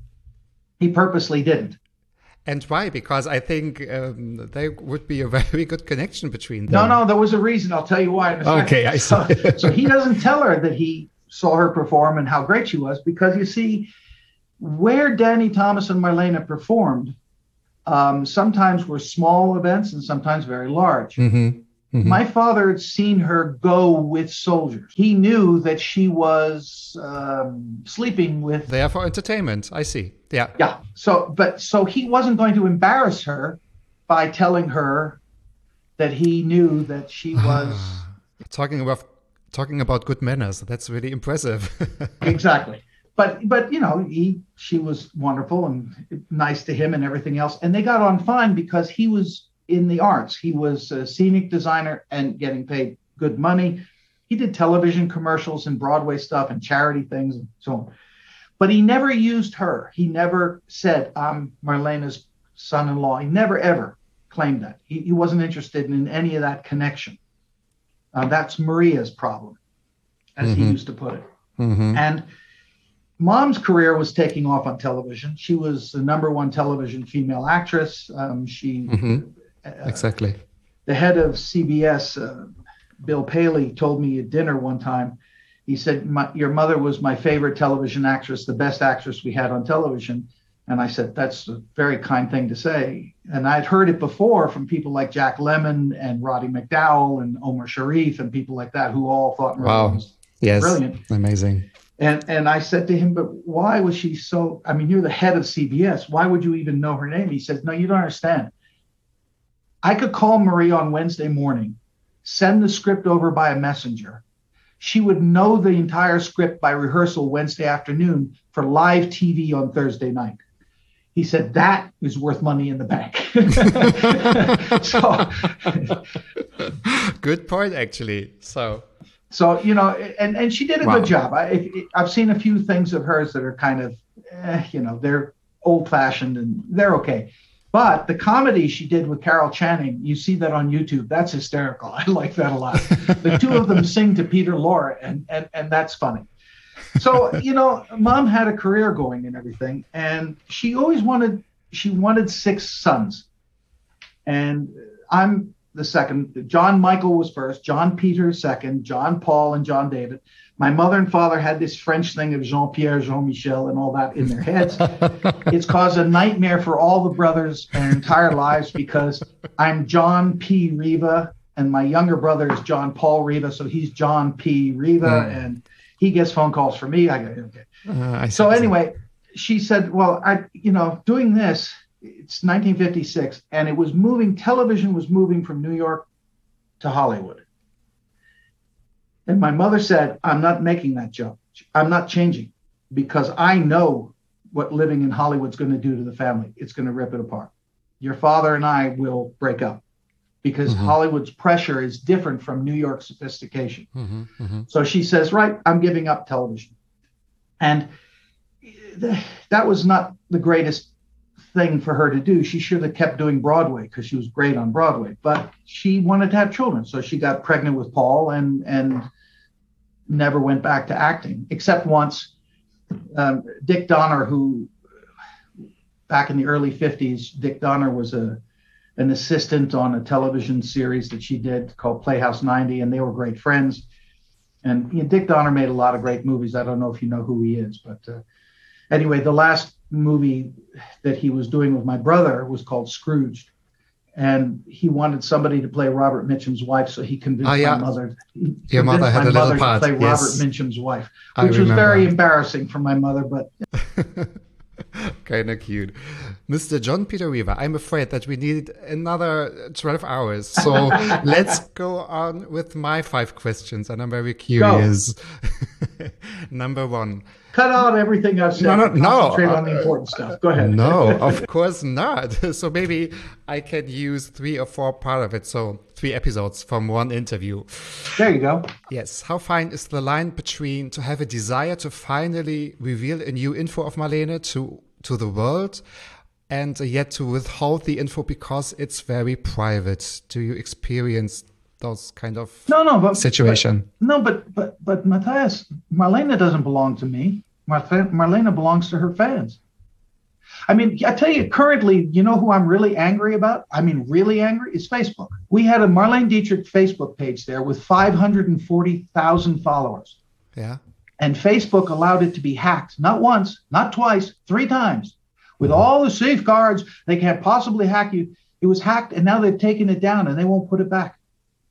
He purposely didn't. And why? Because I think um, there would be a very good connection between them. No, no, there was a reason. I'll tell you why in a second. Okay, I see. So, so he doesn't tell her that he saw her perform and how great she was, because you see, where Danny Thomas and Marlene performed, um, sometimes were small events and sometimes very large. Mm-hmm. Mm-hmm. My father had seen her go with soldiers. He knew that she was um, sleeping with... There for entertainment, I see. Yeah. Yeah. So, but so he wasn't going to embarrass her by telling her that he knew that she was... talking about talking about good manners. That's really impressive. Exactly. But, but you know, he she was wonderful and nice to him and everything else. And they got on fine because he was... in the arts. He was a scenic designer and getting paid good money. He did television commercials and Broadway stuff and charity things and so on. But he never used her. He never said, "I'm Marlene's son-in-law." He never, ever claimed that. He, he wasn't interested in any of that connection. Uh, that's Maria's problem, as mm-hmm. he used to put it. Mm-hmm. And Mom's career was taking off on television. She was the number one television female actress. Um, she... Mm-hmm. Uh, exactly. The head of C B S, uh, Bill Paley, told me at dinner one time, he said, my, your mother was my favorite television actress, the best actress we had on television. And I said, that's a very kind thing to say. And I'd heard it before from people like Jack Lemmon and Roddy McDowall and Omar Sharif and people like that, who all thought Maria wow. was yes. brilliant. Amazing. And and I said to him, but why was she so, I mean, you're the head of C B S. Why would you even know her name? He said, no, you don't understand. I could call Marie on Wednesday morning, send the script over by a messenger. She would know the entire script by rehearsal Wednesday afternoon for live T V on Thursday night. He said, that is worth money in the bank. so, good point, actually. So, so you know, and, and she did a wow. good job. I, I've seen a few things of hers that are kind of, eh, you know, they're old fashioned and they're okay. But the comedy she did with Carol Channing, you see that on YouTube. That's hysterical. I like that a lot. The two of them sing to Peter Lorre, and, and, and that's funny. So, you know, Mom had a career going and everything, and she always wanted, she wanted six sons. And I'm the second. John Michael was first, John Peter second, John Paul and John David. My mother and father had this French thing of Jean-Pierre, Jean-Michel, and all that in their heads. It's caused a nightmare for all the brothers their entire lives because I'm John P. Riva, and my younger brother is John Paul Riva, so he's John P. Riva, mm. and he gets phone calls from me. I go, okay. Uh, I so anyway, she said, well, I, you know, doing this, it's nineteen fifty-six, and it was moving, television was moving from New York to Hollywood. And my mother said, I'm not making that jump. I'm not changing because I know what living in Hollywood's going to do to the family. It's going to rip it apart. Your father and I will break up because mm-hmm. Hollywood's pressure is different from New York's sophistication. Mm-hmm, mm-hmm. So she says, right, I'm giving up television. And th- that was not the greatest thing for her to do. She should have kept doing Broadway because she was great on Broadway, but she wanted to have children. So she got pregnant with Paul and, and never went back to acting, except once. Um, Dick Donner, who back in the early fifties, Dick Donner was a an assistant on a television series that she did called Playhouse ninety, and they were great friends. And you know, Dick Donner made a lot of great movies. I don't know if you know who he is, but uh, anyway, the last movie that he was doing with my brother was called Scrooged. And he wanted somebody to play Robert Mitchum's wife, so he convinced oh, yeah. my mother. Your mother had a little part. To play yes. Robert Mitchum's wife, which was very embarrassing for my mother, but kind of cute. Mister John Peter Riva, I'm afraid that we need another twelve hours. So let's go on with my five questions, and I'm very curious. Number one. Cut out everything I've said. No, no, no. Concentrate on the important stuff. Go ahead. No, of course not. So maybe I can use three or four part of it. So three episodes from one interview. There you go. Yes. How fine is the line between to have a desire to finally reveal a new info of Marlene to, to the world and yet to withhold the info because it's very private? Do you experience those kind of no, no, but, situation? But, no, but, but, but Matthias, Marlene doesn't belong to me. Marlene belongs to her fans. I mean, I tell you, currently, you know who I'm really angry about? I mean, really angry is Facebook. We had a Marlene Dietrich Facebook page there with five hundred forty thousand followers. Yeah. And Facebook allowed it to be hacked, not once, not twice, three times. With mm-hmm. all the safeguards, they can't possibly hack you. It was hacked, and now they've taken it down, and they won't put it back.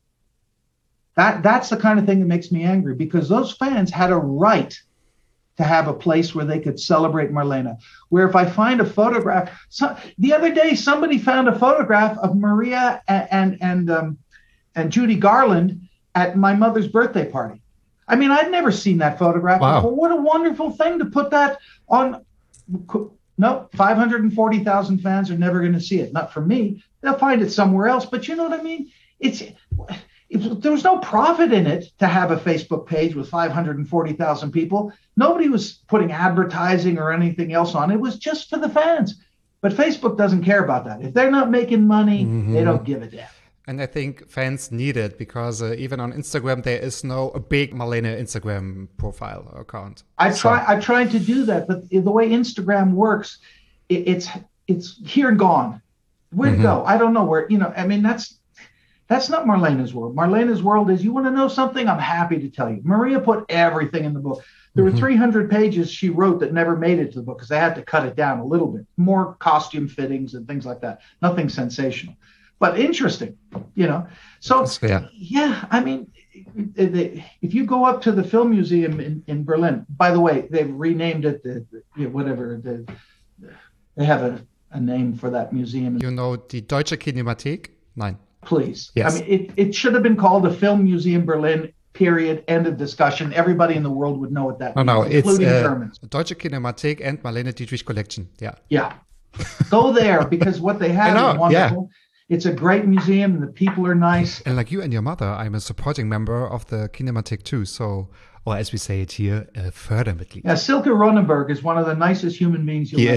That That's the kind of thing that makes me angry, because those fans had a right to have a place where they could celebrate Marlene, where if I find a photograph, so, the other day, somebody found a photograph of Maria and, and, and, um, and Judy Garland at my mother's birthday party. I mean, I'd never seen that photograph wow. before. What a wonderful thing to put that on. No, five hundred forty thousand fans are never going to see it. Not from me. They'll find it somewhere else. But you know what I mean? It's... It, there was no profit in it to have a Facebook page with five hundred forty thousand people. Nobody was putting advertising or anything else on. It was just for the fans. But Facebook doesn't care about that. If they're not making money, mm-hmm. they don't give a damn. And I think fans need it because uh, even on Instagram, there is no a big Marlene Instagram profile or account. I so. try. I tried to do that, but the way Instagram works, it, it's it's here and gone. Where'd mm-hmm. it go? I don't know where. You know, I mean, that's. That's not Marlene's world. Marlene's world is, you want to know something? I'm happy to tell you. Maria put everything in the book. There mm-hmm. were three hundred pages she wrote that never made it to the book because they had to cut it down a little bit. More costume fittings and things like that. Nothing sensational, but interesting, you know. So, yeah, yeah I mean, if you go up to the Film Museum in, in Berlin, by the way, they've renamed it, the, the whatever, the, they have a, a name for that museum. You know, the Deutsche Kinemathek? Nein. Please. Yes. I mean, it, it should have been called the Film Museum Berlin, period, end of discussion. Everybody in the world would know what that no, means, no, including it's, uh, Germans. Deutsche Kinemathek and Marlene Dietrich Collection. Yeah. Yeah. Go there because what they have know, is wonderful. Yeah. It's a great museum and the people are nice. And like you and your mother, I'm a supporting member of the Kinemathek too. So, or as we say it here, uh, Fördermitglied. Yeah, Silke Ronenberg is one of the nicest human beings you'll he ever is. meet.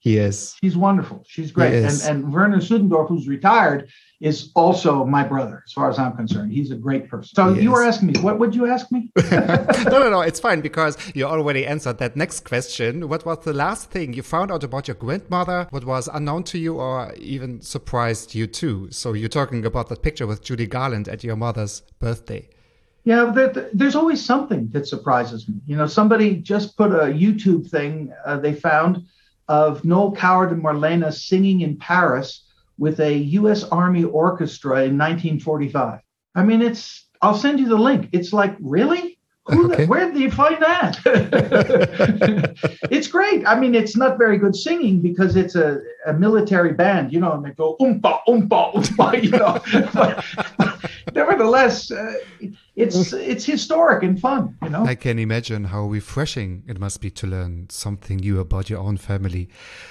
He is. She's wonderful. She's great. And and Werner Suddendorf, who's retired, is also my brother, as far as I'm concerned. He's a great person. So he you is. were asking me, what would you ask me? no, no, no, it's fine, because you already answered that next question. What was the last thing you found out about your grandmother? What was unknown to you or even surprised you too? So you're talking about that picture with Judy Garland at your mother's birthday. Yeah, there, there's always something that surprises me. You know, somebody just put a YouTube thing uh, they found of Noel Coward and Marlene singing in Paris with a U S Army orchestra in nineteen forty-five. I mean, it's, I'll send you the link. It's like, really? Who okay. the, where did you find that? It's great. I mean, it's not very good singing because it's a, a military band, you know, and they go, oompa, oompa, oompa, you know. but, but nevertheless, uh, it's it's historic and fun, you know. I can imagine how refreshing it must be to learn something new about your own family.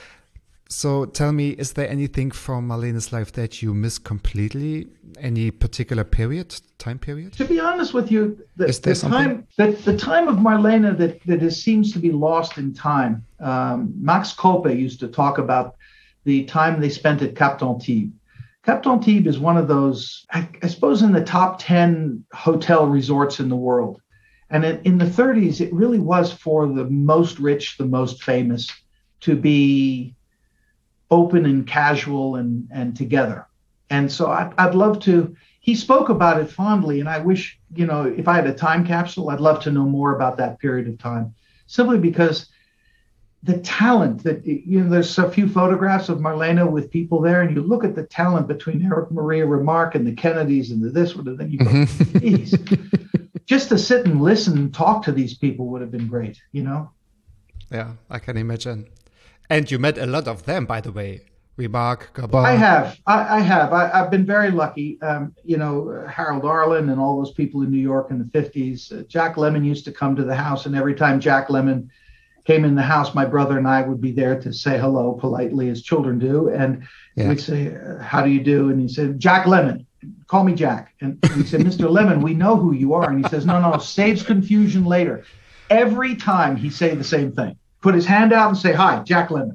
So tell me, is there anything from Marlene's life that you miss completely? Any particular period, time period? To be honest with you, the, the time the, the time of Marlene that, that is, seems to be lost in time. Um, Max Koppe used to talk about the time they spent at Cap d'Antibes. Cap d'Antibes is one of those, I, I suppose, in the top ten hotel resorts in the world. And in, in the thirties, it really was for the most rich, the most famous, to be open and casual and, and together. And so I, I'd love to, he spoke about it fondly, and I wish, you know, if I had a time capsule, I'd love to know more about that period of time, simply because the talent that, you know, there's a few photographs of Marlene with people there, and you look at the talent between Erich Maria Remarque and the Kennedys and the this one, and then you go, geez, just to sit and listen and talk to these people would have been great, you know? Yeah, I can imagine. And you met a lot of them, by the way. Remarque, Gabon. I have. I, I have. I, I've been very lucky. Um, you know, Harold Arlen and all those people in New York in the fifties. Uh, Jack Lemmon used to come to the house, and every time Jack Lemmon came in the house, my brother and I would be there to say hello politely, as children do. And yeah. we'd say, how do you do? And he said, Jack Lemmon. Call me Jack. And we said, Mister Lemmon, we know who you are. And he says, no, no, saves confusion later. Every time he say the same thing. Put his hand out and say, hi, Jack Lemmon.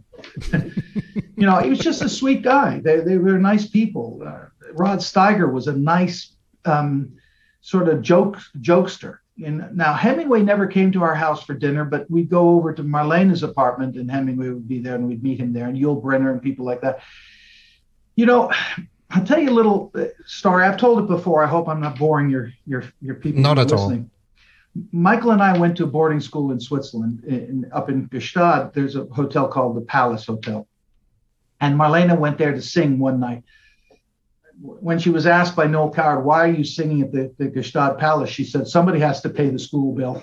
You know, he was just a sweet guy. They they were nice people. Uh, Rod Steiger was a nice um, sort of joke jokester. And now Hemingway never came to our house for dinner, but we'd go over to Marlene's apartment, and Hemingway would be there, and we'd meet him there, and Yul Brynner and people like that. You know, I'll tell you a little story. I've told it before. I hope I'm not boring your your your people. Not at listening. all. Michael and I went to a boarding school in Switzerland, in, up in Gstaad. There's a hotel called the Palace Hotel. And Marlene went there to sing one night. When she was asked by Noel Coward, why are you singing at the, the Gstaad Palace? She said, somebody has to pay the school bill.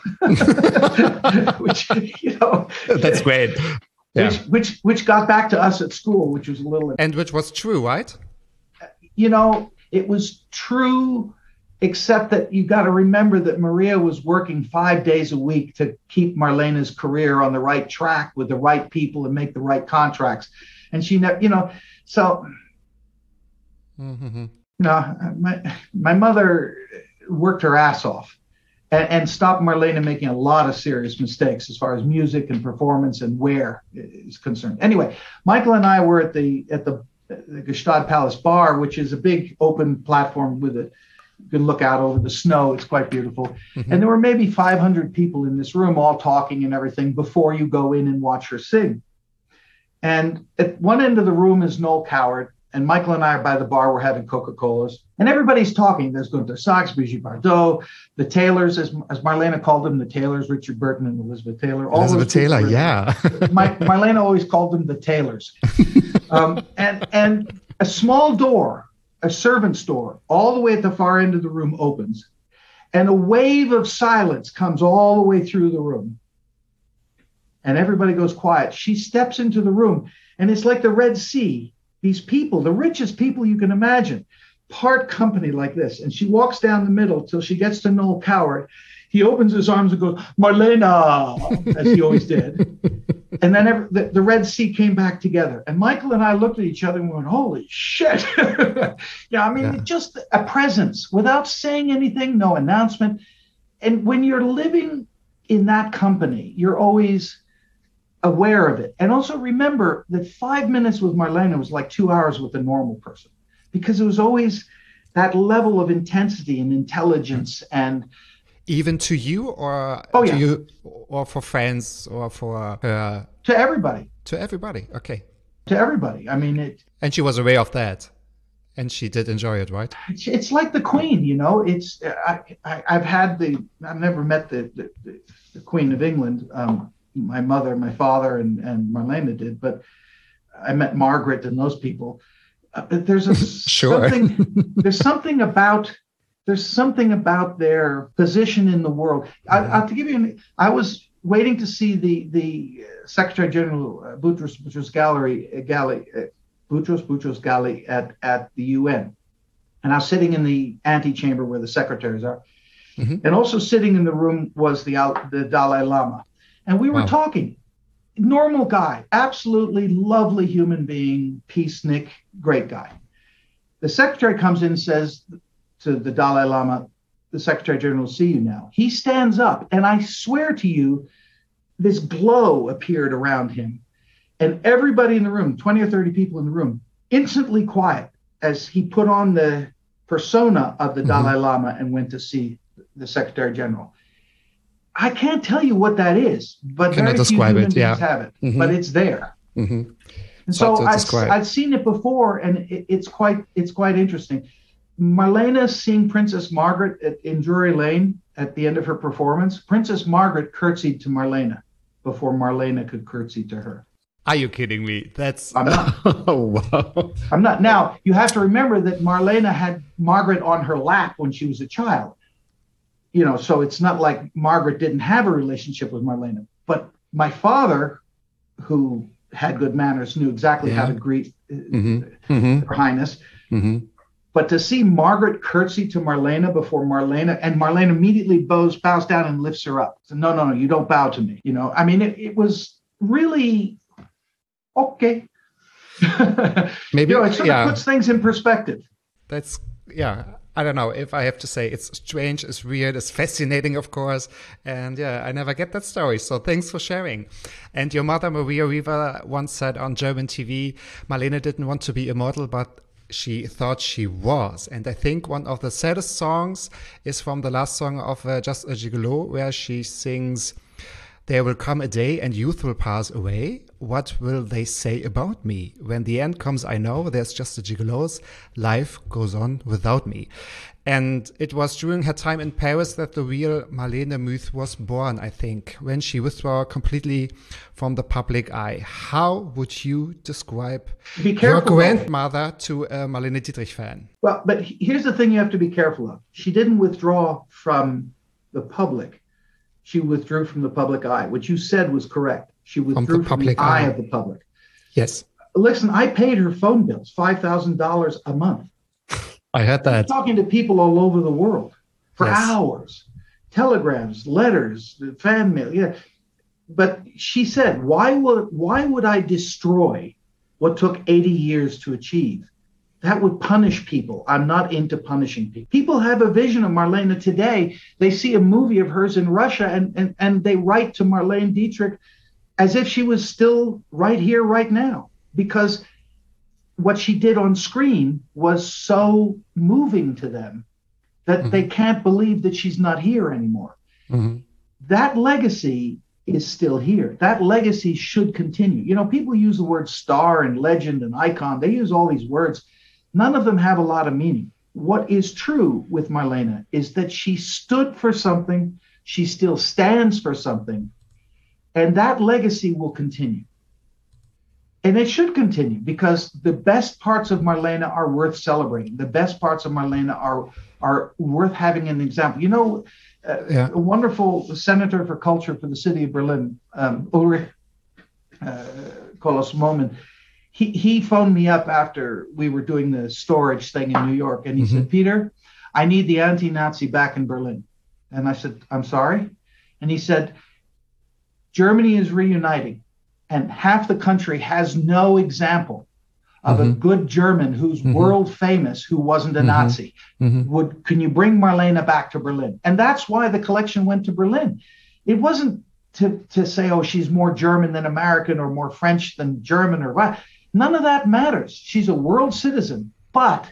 Which, you know. That's great. Yeah. Which, which, which got back to us at school, which was a little. And which was true, right? You know, it was true. Except that you got to remember that Maria was working five days a week to keep Marlene's career on the right track with the right people and make the right contracts. And she never, you know, so, mm-hmm. you know, my, my mother worked her ass off and, and stopped Marlene making a lot of serious mistakes as far as music and performance and wear is concerned. Anyway, Michael and I were at the, at the, the Gstaad Palace Bar, which is a big open platform with a, you can look out over the snow. It's quite beautiful. Mm-hmm. And there were maybe five hundred people in this room all talking and everything before you go in and watch her sing. And at one end of the room is Noel Coward, and Michael and I are by the bar. We're having Coca-Colas, and everybody's talking. There's Gunther Sachs, Brigitte Bardot, the Taylors, as, as Marlene called them, the Taylors, Richard Burton and Elizabeth Taylor. All Elizabeth Taylor, were, yeah. my, Marlene always called them the Taylors. Um, and, and a small door, a servant's door, all the way at the far end of the room opens, and a wave of silence comes all the way through the room. And everybody goes quiet. She steps into the room, and it's like the Red Sea. These people, the richest people you can imagine, part company like this. And she walks down the middle till she gets to Noel Coward. He opens his arms and goes, Marlene, as he always did. And then every, the, the Red Sea came back together. And Michael and I looked at each other and went, holy shit. Yeah, I mean, yeah. Just a presence without saying anything, no announcement. And when you're living in that company, you're always aware of it. And also remember that five minutes with Marlene was like two hours with a normal person, because it was always that level of intensity and intelligence. And even to you, or oh, to yeah. you, or for friends, or for her? To everybody. To everybody, okay. To everybody. I mean, it. And she was aware of that. And she did enjoy it, right? It's, it's like the Queen, you know. It's I, I I've had the I've never met the the, the Queen of England. Um, my mother, my father, and and Marlene did, but I met Margaret and those people. Uh, there's a sure. something. There's something about there's something about their position in the world. I, I'll to give you. An, I was waiting to see the the Secretary General uh, Boutros Boutros Gallery uh, Gallery. Uh, Boutros Boutros Ghali at, at the U N. And I was sitting in the antechamber where the secretaries are. Mm-hmm. And also sitting in the room was the, the Dalai Lama. And we were wow. talking. Normal guy, absolutely lovely human being, peacenik, great guy. The secretary comes in and says to the Dalai Lama, the Secretary General will see you now. He stands up, and I swear to you, this glow appeared around him. And everybody in the room, twenty or thirty people in the room, instantly quiet as he put on the persona of the mm-hmm. Dalai Lama and went to see the Secretary General. I can't tell you what that is, but Cannot very few describe human it, beings yeah. have it. Mm-hmm. But it's there. Mm-hmm. And so I've, I've seen it before, and it, it's quite it's quite interesting. Marlene seeing Princess Margaret at, in Drury Lane at the end of her performance, Princess Margaret curtsied to Marlene before Marlene could curtsy to her. Are you kidding me? That's I'm not. Oh wow! I'm not. Now you have to remember that Marlene had Margaret on her lap when she was a child. You know, so it's not like Margaret didn't have a relationship with Marlene. But my father, who had good manners, knew exactly yeah. how to greet mm-hmm. Mm-hmm. Her Highness. Mm-hmm. But to see Margaret curtsy to Marlene before Marlene, and Marlene immediately bows, bows down and lifts her up. So, no, no, no, you don't bow to me. You know, I mean, it, it was really. Okay. Maybe you know, it sort yeah. of puts things in perspective. That's, yeah, I don't know if I have to say it's strange, it's weird, it's fascinating, of course. And yeah, I never get that story. So thanks for sharing. And your mother, Maria Riva, once said on German T V, Marlene didn't want to be a model, but she thought she was. And I think one of the saddest songs is from the last song of uh, Just a Gigolo, where she sings, "There will come a day and youth will pass away. What will they say about me? When the end comes, I know there's just a gigolo's. Life goes on without me." And it was during her time in Paris that the real Marlene Muth was born, I think, when she withdrew completely from the public eye. How would you describe your grandmother to a Marlene Dietrich fan? Well, but here's the thing you have to be careful of. She didn't withdraw from the public. She withdrew from the public eye. What you said was correct. She withdrew from the, from the eye, eye of the public. Yes. Listen, I paid her phone bills, five thousand dollars a month. I heard that. I'm talking to people all over the world for yes. hours. Telegrams, letters, fan mail. Yeah. But she said, why would, why would I destroy what took eighty years to achieve? That would punish people. I'm not into punishing people. People have a vision of Marlene today. They see a movie of hers in Russia and, and, and they write to Marlene Dietrich as if she was still right here, right now. Because what she did on screen was so moving to them that mm-hmm. they can't believe that she's not here anymore. Mm-hmm. That legacy is still here. That legacy should continue. You know, people use the word star and legend and icon. They use all these words. None of them have a lot of meaning. What is true with Marlene is that she stood for something. She still stands for something. And that legacy will continue. And it should continue because the best parts of Marlene are worth celebrating. The best parts of Marlene are, are worth having an example. You know, uh, yeah. a wonderful senator for culture for the city of Berlin, um, Ulrich uh, Kolos-Momen, He he phoned me up after we were doing the storage thing in New York. And he mm-hmm. said, "Peter, I need the anti-Nazi back in Berlin." And I said, "I'm sorry?" And he said, "Germany is reuniting and half the country has no example of mm-hmm. a good German who's mm-hmm. world famous, who wasn't a mm-hmm. Nazi. Mm-hmm. Would, can you bring Marlene back to Berlin?" And that's why the collection went to Berlin. It wasn't to, to say, oh, she's more German than American or more French than German or what. None of that matters. She's a world citizen, but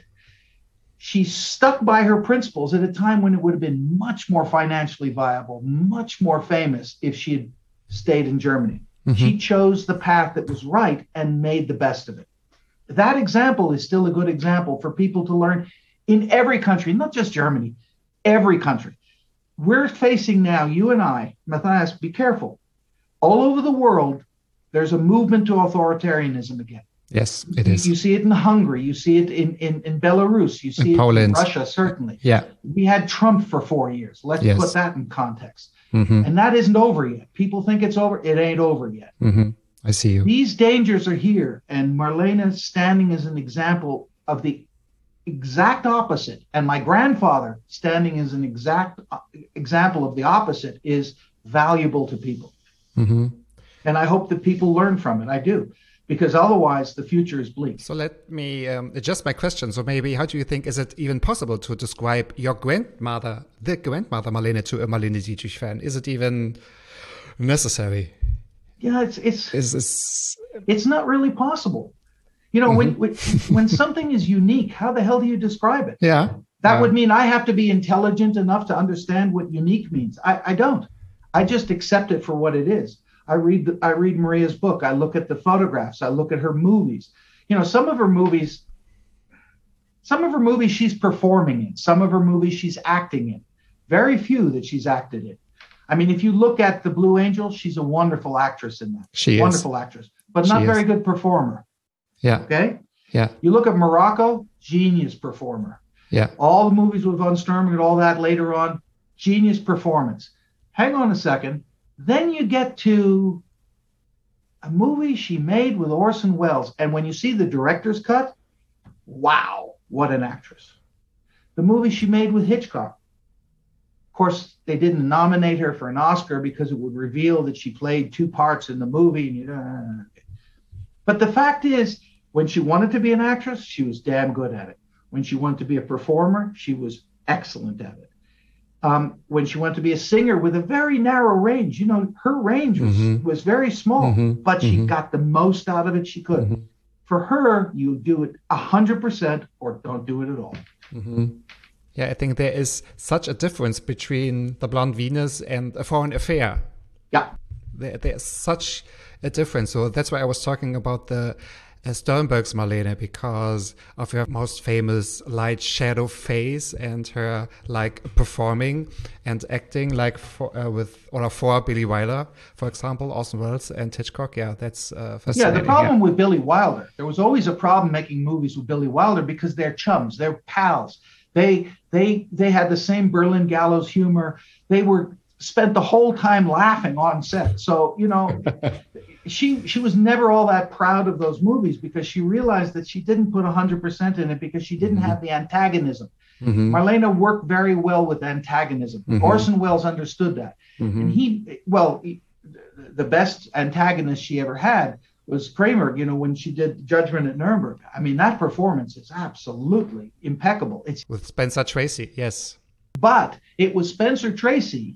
she stuck by her principles at a time when it would have been much more financially viable, much more famous if she had stayed in Germany. Mm-hmm. She chose the path that was right and made the best of it. That example is still a good example for people to learn in every country, not just Germany, every country. We're facing now, you and I, Matthias, be careful. All over the world, there's a movement to authoritarianism again. Yes, it is. You see it in Hungary. You see it in, in, in Belarus. You see in it Poland. In Russia, certainly. Yeah. We had Trump for four years. Let's yes. put that in context. Mm-hmm. And that isn't over yet. People think it's over. It ain't over yet. Mm-hmm. I see you. These dangers are here. And Marlene standing as an example of the exact opposite. And my grandfather standing as an exact example of the opposite is valuable to people. Mm-hmm. And I hope that people learn from it. I do. Because otherwise the future is bleak. So let me um, adjust my question. So maybe how do you think, is it even possible to describe your grandmother, the grandmother Marlene, to a Marlene Dietrich fan? Is it even necessary? Yeah, it's it's is this... it's not really possible. You know, mm-hmm. when, when when something is unique, how the hell do you describe it? Yeah. That yeah. would mean I have to be intelligent enough to understand what unique means. I, I don't. I just accept it for what it is. I read the, I read Maria's book. I look at the photographs. I look at her movies. You know, some of her movies, some of her movies she's performing in. Some of her movies she's acting in. Very few that she's acted in. I mean, if you look at The Blue Angel, she's a wonderful actress in that. She is. Wonderful actress, but not she very is. good performer. Yeah. Okay? Yeah. You look at Morocco, genius performer. Yeah. All the movies with Von Sturm and all that later on, genius performance. Hang on a second. Then you get to a movie she made with Orson Welles. And when you see the director's cut, wow, what an actress. The movie she made with Hitchcock. Of course, they didn't nominate her for an Oscar because it would reveal that she played two parts in the movie. And you, uh, but the fact is, when she wanted to be an actress, she was damn good at it. When she wanted to be a performer, she was excellent at it. Um, when she wanted to be a singer with a very narrow range, you know, her range was, mm-hmm. was very small, mm-hmm. but she mm-hmm. got the most out of it she could. Mm-hmm. For her, you do it one hundred percent or don't do it at all. Mm-hmm. Yeah, I think there is such a difference between The Blonde Venus and A Foreign Affair. Yeah. There, there's such a difference. So that's why I was talking about the uh, Sternberg's Marlene, because of her most famous light shadow face and her like performing and acting like for, uh, with or for Billy Wilder, for example, Orson Welles and Hitchcock. Yeah, that's uh, fascinating. Yeah, the problem yeah. with Billy Wilder, there was always a problem making movies with Billy Wilder because they're chums, they're pals. They they they had the same Berlin gallows humor. They were spent the whole time laughing on set. So, you know, she she was never all that proud of those movies because she realized that she didn't put one hundred percent in it because she didn't mm-hmm. have the antagonism. Mm-hmm. Marlene worked very well with antagonism. Mm-hmm. Orson Welles understood that. Mm-hmm. And he, well, he, the best antagonist she ever had was Kramer, you know, when she did Judgment at Nuremberg. I mean, that performance is absolutely impeccable. It's with Spencer Tracy, yes. But it was Spencer Tracy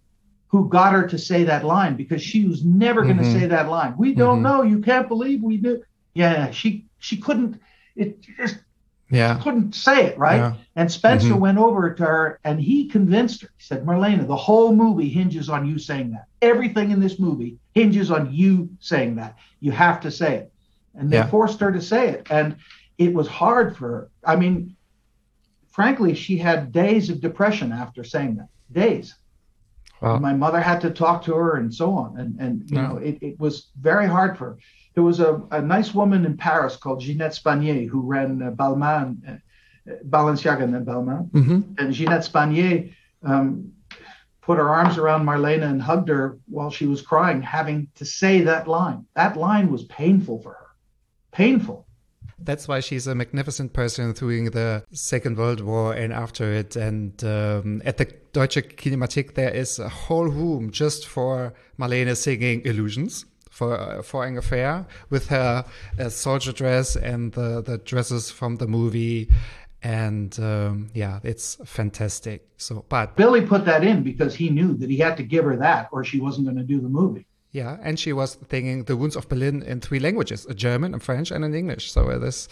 who got her to say that line because she was never going to mm-hmm. say that line. We don't mm-hmm. know. You can't believe we do. Yeah, she she couldn't. It just yeah couldn't say it right. Yeah. And Spencer mm-hmm. went over to her and he convinced her. He said, Marlene, the whole movie hinges on you saying that. Everything in this movie hinges on you saying that. You have to say it. And they yeah. forced her to say it. And it was hard for her. I mean, frankly, she had days of depression after saying that. Days. Wow. My mother had to talk to her and so on. And, and you yeah. know, it, it was very hard for her. There was a, a nice woman in Paris called Ginette Spanier who ran uh, Balmain, uh, Balenciaga and Balmain. Mm-hmm. And Ginette Spanier um, put her arms around Marlene and hugged her while she was crying, having to say that line. That line was painful for her. Painful. That's why she's a magnificent person during the Second World War and after it. And um, at the Deutsche Kinemathek, there is a whole room just for Marlene singing Illusions for uh, Foreign Affair with her uh, soldier dress and the, the dresses from the movie. And um, yeah, it's fantastic. So, but Billy put that in because he knew that he had to give her that or she wasn't going to do the movie. yeah, and she was thinking The Wounds of Berlin in three languages, a German, a French, and an English. So it is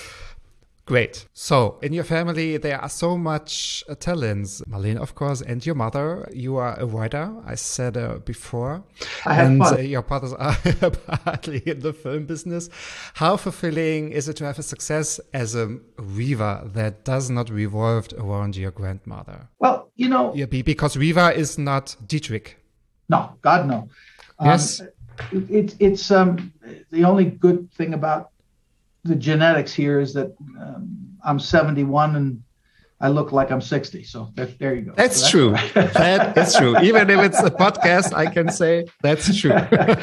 great. So in your family, there are so much uh, talents. Marlene, of course, and your mother. You are a writer, I said uh, before. I have and fun. Uh, your brothers are partly in the film business. How fulfilling is it to have a success as a weaver that does not revolve around your grandmother? Well, you know, Yeah, be- because weaver is not Dietrich. no, God, no. Um, Yes. it, it, it's um, the only good thing about the genetics here is that um, I'm seventy-one and I look like I'm sixty. So that, there you go. That's, So true. That is true. Even if it's a podcast, I can say that's true.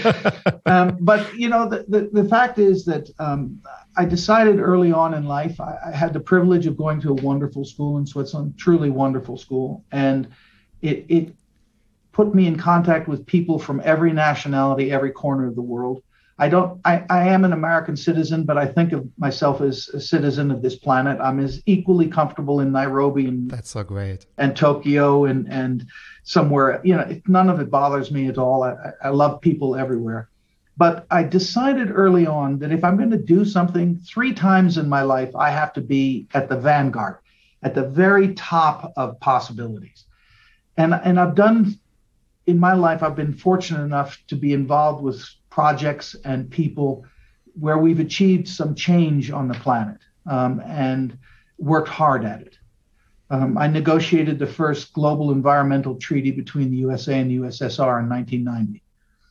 um, but you know, the, the, the fact is that um, I decided early on in life, I, I had the privilege of going to a wonderful school in Switzerland, truly wonderful school. And it, it put me in contact with people from every nationality, every corner of the world. I don't, I, I am an American citizen, but I think of myself as a citizen of this planet. I'm as equally comfortable in Nairobi and, That's so great. and Tokyo and, and somewhere, you know, it, none of it bothers me at all. I, I love people everywhere. But I decided early on that if I'm going to do something three times in my life, I have to be at the vanguard, at the very top of possibilities. And, and I've done, in my life, I've been fortunate enough to be involved with projects and people where we've achieved some change on the planet um, and worked hard at it. Um, I negotiated the first global environmental treaty between the U S A and the U S S R in nineteen ninety.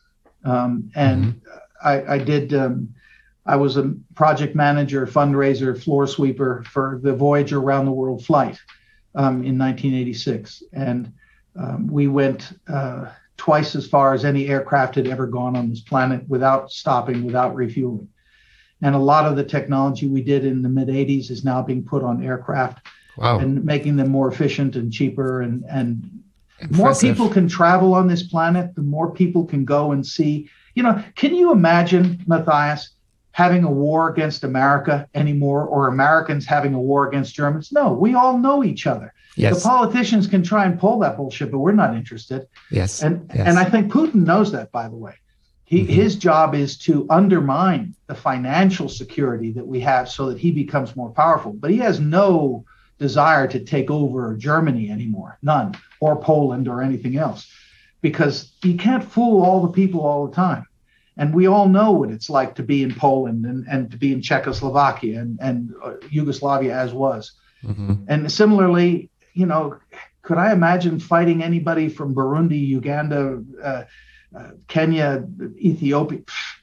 Um, and mm-hmm. I, I did, um, I was a project manager, fundraiser, floor sweeper for the Voyager Around the World flight um, in nineteen eighty-six. And um, we went uh, twice as far as any aircraft had ever gone on this planet without stopping, without refueling. And a lot of the technology we did in the mid eighties is now being put on aircraft Wow. and making them more efficient and cheaper. And, and Impressive. more people can travel on this planet, the more people can go and see. You know, can you imagine, Matthias, having a war against America anymore, or Americans having a war against Germans? No, we all know each other. Yes. The politicians can try and pull that bullshit, but we're not interested. Yes. And yes. and I think Putin knows that, by the way. He, mm-hmm. His job is to undermine the financial security that we have so that he becomes more powerful. But he has no desire to take over Germany anymore, none, or Poland or anything else, because you can't fool all the people all the time. And we all know what it's like to be in Poland and, and to be in Czechoslovakia and, and uh, Yugoslavia as was. Mm-hmm. And similarly, you know, could I imagine fighting anybody from Burundi, Uganda, uh, uh, Kenya, Ethiopia?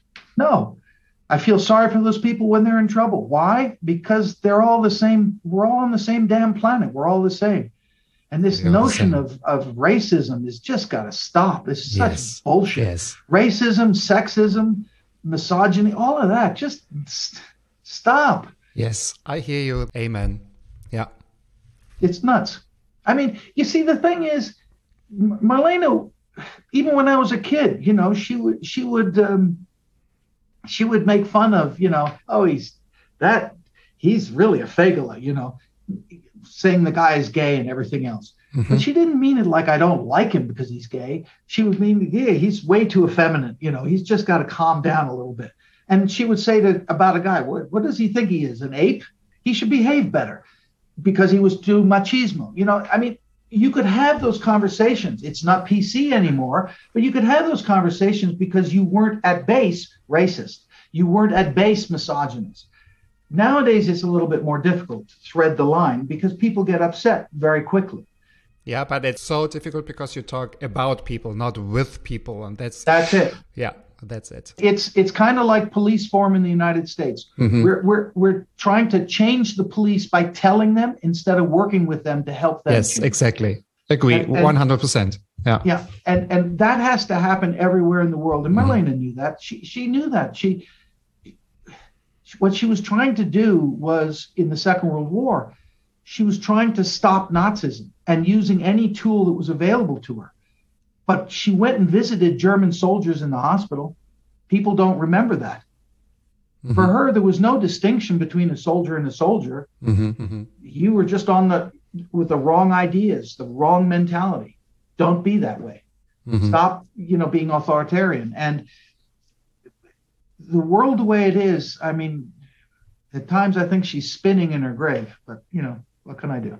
No. I feel sorry for those people when they're in trouble. Why? Because they're all the same. We're all on the same damn planet. We're all the same. And this You're notion of, of racism has just got to stop. This is yes. such bullshit. Yes. Racism, sexism, misogyny, all of that. Just st- stop. Yes, I hear you. Amen. Yeah. It's nuts. I mean, you see, the thing is, Marlene, even when I was a kid, you know, she would, she would, um, she would make fun of, you know, oh, he's that, he's really a fagula, you know, saying the guy is gay and everything else. Mm-hmm. But she didn't mean it like I don't like him because he's gay. She would mean, yeah, he's way too effeminate. You know, he's just got to calm down a little bit. And she would say to about a guy, what, what does he think he is, an ape? He should behave better because he was too machismo. You know, I mean, you could have those conversations. It's not P C anymore, but you could have those conversations because you weren't at base racist. You weren't at base misogynist. Nowadays, it's a little bit more difficult to thread the line because people get upset very quickly. Yeah, but it's so difficult because you talk about people, not with people. And that's that's it. Yeah, that's it. It's it's kind of like police form in the United States. Mm-hmm. We're we're we're trying to change the police by telling them instead of working with them to help them. Yes, change. exactly. Agree, and, and, one hundred percent. Yeah. Yeah, and and that has to happen everywhere in the world. And Marlene mm-hmm. knew that. She she knew that. She what she was trying to do was in the Second World War, she was trying to stop Nazism and using any tool that was available to her. But she went and visited German soldiers in the hospital. People don't remember that. Mm-hmm. For her, there was no distinction between a soldier and a soldier. Mm-hmm, mm-hmm. you were just on the with the wrong ideas, the wrong mentality. Don't be that way. Mm-hmm. Stop, you know, being authoritarian. And the world the way it is, I mean, at times I think she's spinning in her grave, but you know, what can I do?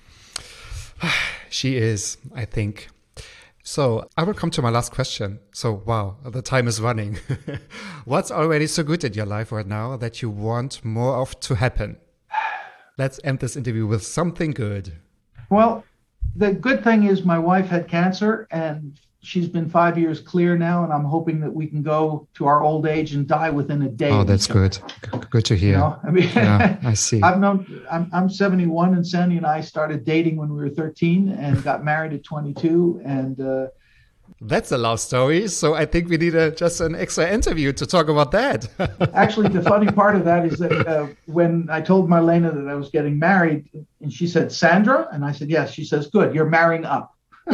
She is, I think. So I will come to my last question. So, wow, the time is running. What's already so good in your life right now that you want more of to happen? Let's end this interview with something good. Well, the good thing is my wife had cancer and she's been five years clear now. And I'm hoping that we can go to our old age and die within a day. Oh, that's good. Good to hear. You know? I mean, yeah, I see. I've known, I'm, I'm seventy-one and Sandy and I started dating when we were thirteen and got married at twenty-two. And, uh, that's a love story. So I think we need a, just an extra interview to talk about that. Actually, the funny part of that is that uh, when I told Marlena that I was getting married, and she said, Sandra? And I said, yes. She says, good, you're marrying up.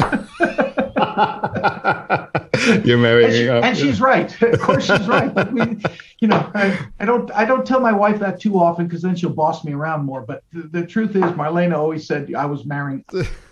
You're marrying and she, up. And she's right. Of course she's right. But we, you know, I, I don't I don't tell my wife that too often because then she'll boss me around more. But the, the truth is, Marlena always said I was marrying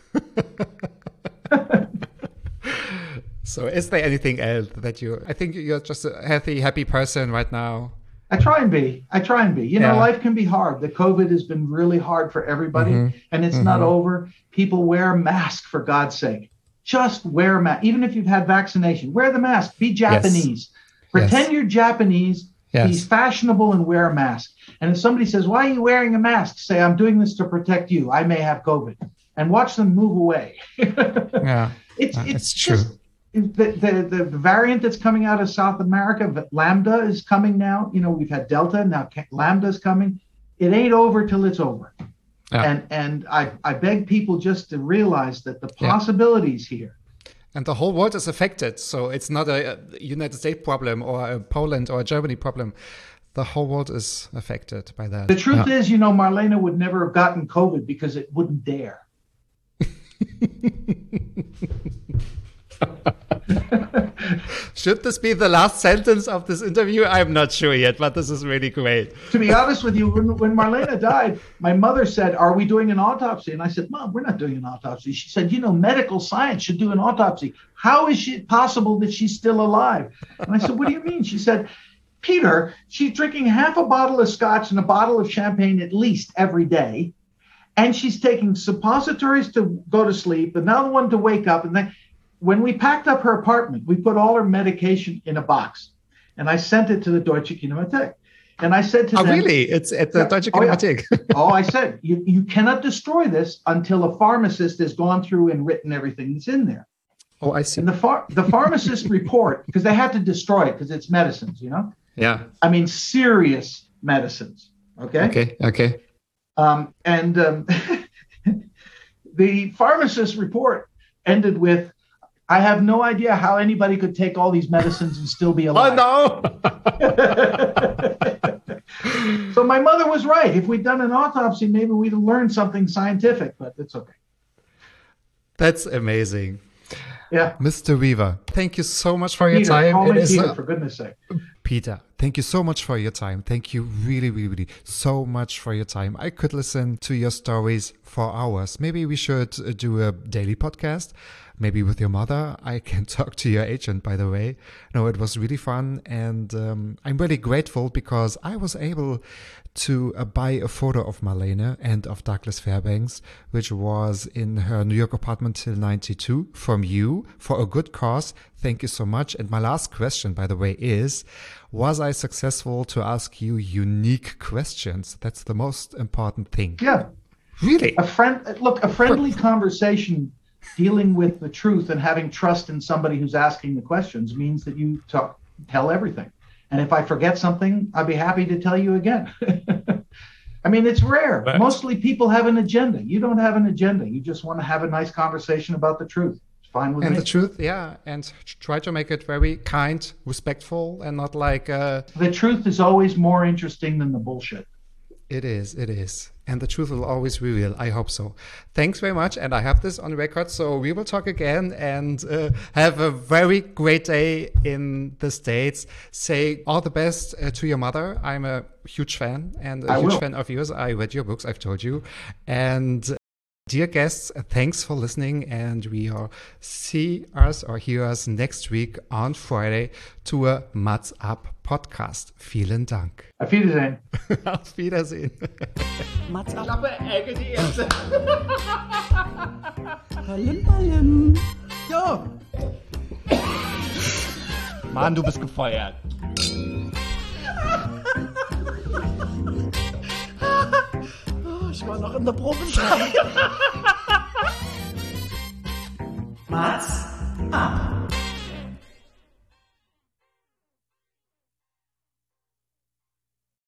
up. So is there anything else that you, I think you're just a healthy, happy person right now. I try and be, I try and be, you know, yeah. Life can be hard. The COVID has been really hard for everybody mm-hmm. and it's mm-hmm. not over. People wear masks for God's sake. Just wear a mask. Even if you've had vaccination, wear the mask, be Japanese, yes. pretend yes. you're Japanese, yes. be fashionable and wear a mask. And if somebody says, why are you wearing a mask? Say, I'm doing this to protect you. I may have COVID and watch them move away. yeah, it's, uh, it's, it's true. Just, The, the the variant that's coming out of South America, Lambda is coming now. You know, we've had Delta, now Lambda is coming. It ain't over till it's over. Yeah. And and I, I beg people just to realize that the possibilities yeah. here. And the whole world is affected. So it's not a United States problem or a Poland or a Germany problem. The whole world is affected by that. The truth yeah. is, you know, Marlena would never have gotten COVID because it wouldn't dare. Should this be the last sentence of this interview? I'm not sure yet, but this is really great. To be honest with you, when, when Marlena died, my mother said, are we doing an autopsy? And I said, Mom, we're not doing an autopsy. She said, you know, medical science should do an autopsy. How is it possible that she's still alive? And I said, what do you mean? She said, Peter, she's drinking half a bottle of scotch and a bottle of champagne at least every day. And she's taking suppositories to go to sleep, another one to wake up. And then when we packed up her apartment, we put all her medication in a box. And I sent it to the Deutsche Kinemathek. And I said to oh, them— Oh, really? It's at the yeah, Deutsche Kinemathek. Oh, yeah. oh, I said, you, you cannot destroy this until a pharmacist has gone through and written everything that's in there. Oh, I see. And the, phar- the pharmacist report, because they had to destroy it because it's medicines, you know? Yeah. I mean, serious medicines. Okay? Okay, okay. Um, and um, the pharmacist report ended with, I have no idea how anybody could take all these medicines and still be alive. Oh, no. So my mother was right. If we'd done an autopsy, maybe we'd have learned something scientific, but it's okay. That's amazing. Yeah. Mister Weaver, thank you so much for Peter, your time. Call me it Peter, a... for goodness sake. Peter, thank you so much for your time. Thank you really, really, really so much for your time. I could listen to your stories for hours. Maybe we should do a daily podcast. Maybe with your mother. I can talk to your agent, by the way. No, it was really fun. And um, I'm really grateful because I was able to uh, buy a photo of Marlene and of Douglas Fairbanks, which was in her New York apartment till ninety-two from you for a good cause. Thank you so much. And my last question, by the way, is, was I successful to ask you unique questions? That's the most important thing. Yeah. Really? A friend, look, a friendly conversation dealing with the truth and having trust in somebody who's asking the questions means that you talk, tell everything. And if I forget something, I'd be happy to tell you again. I mean, it's rare. But mostly people have an agenda. You don't have an agenda. You just want to have a nice conversation about the truth. It's fine with and me. And the truth, yeah. And try to make it very kind, respectful, and not like... Uh... The truth is always more interesting than the bullshit. It is, it is. And the truth will always reveal. I hope so. Thanks very much. And I have this on record. So we will talk again and uh, have a very great day in the States. Say all the best uh, to your mother. I'm a huge fan and a I huge will. fan of yours. I read your books, I've told you. And uh, dear guests, thanks for listening. And we will see us or hear us next week on Friday to a Mats Up Podcast. Vielen Dank. Auf Wiedersehen. Auf Wiedersehen. Mats ab. Klappe, Ecke, die erste. Ballen, ballen. So. Mann, du bist gefeuert. Oh, ich war noch in der Probezeit. Mats ab.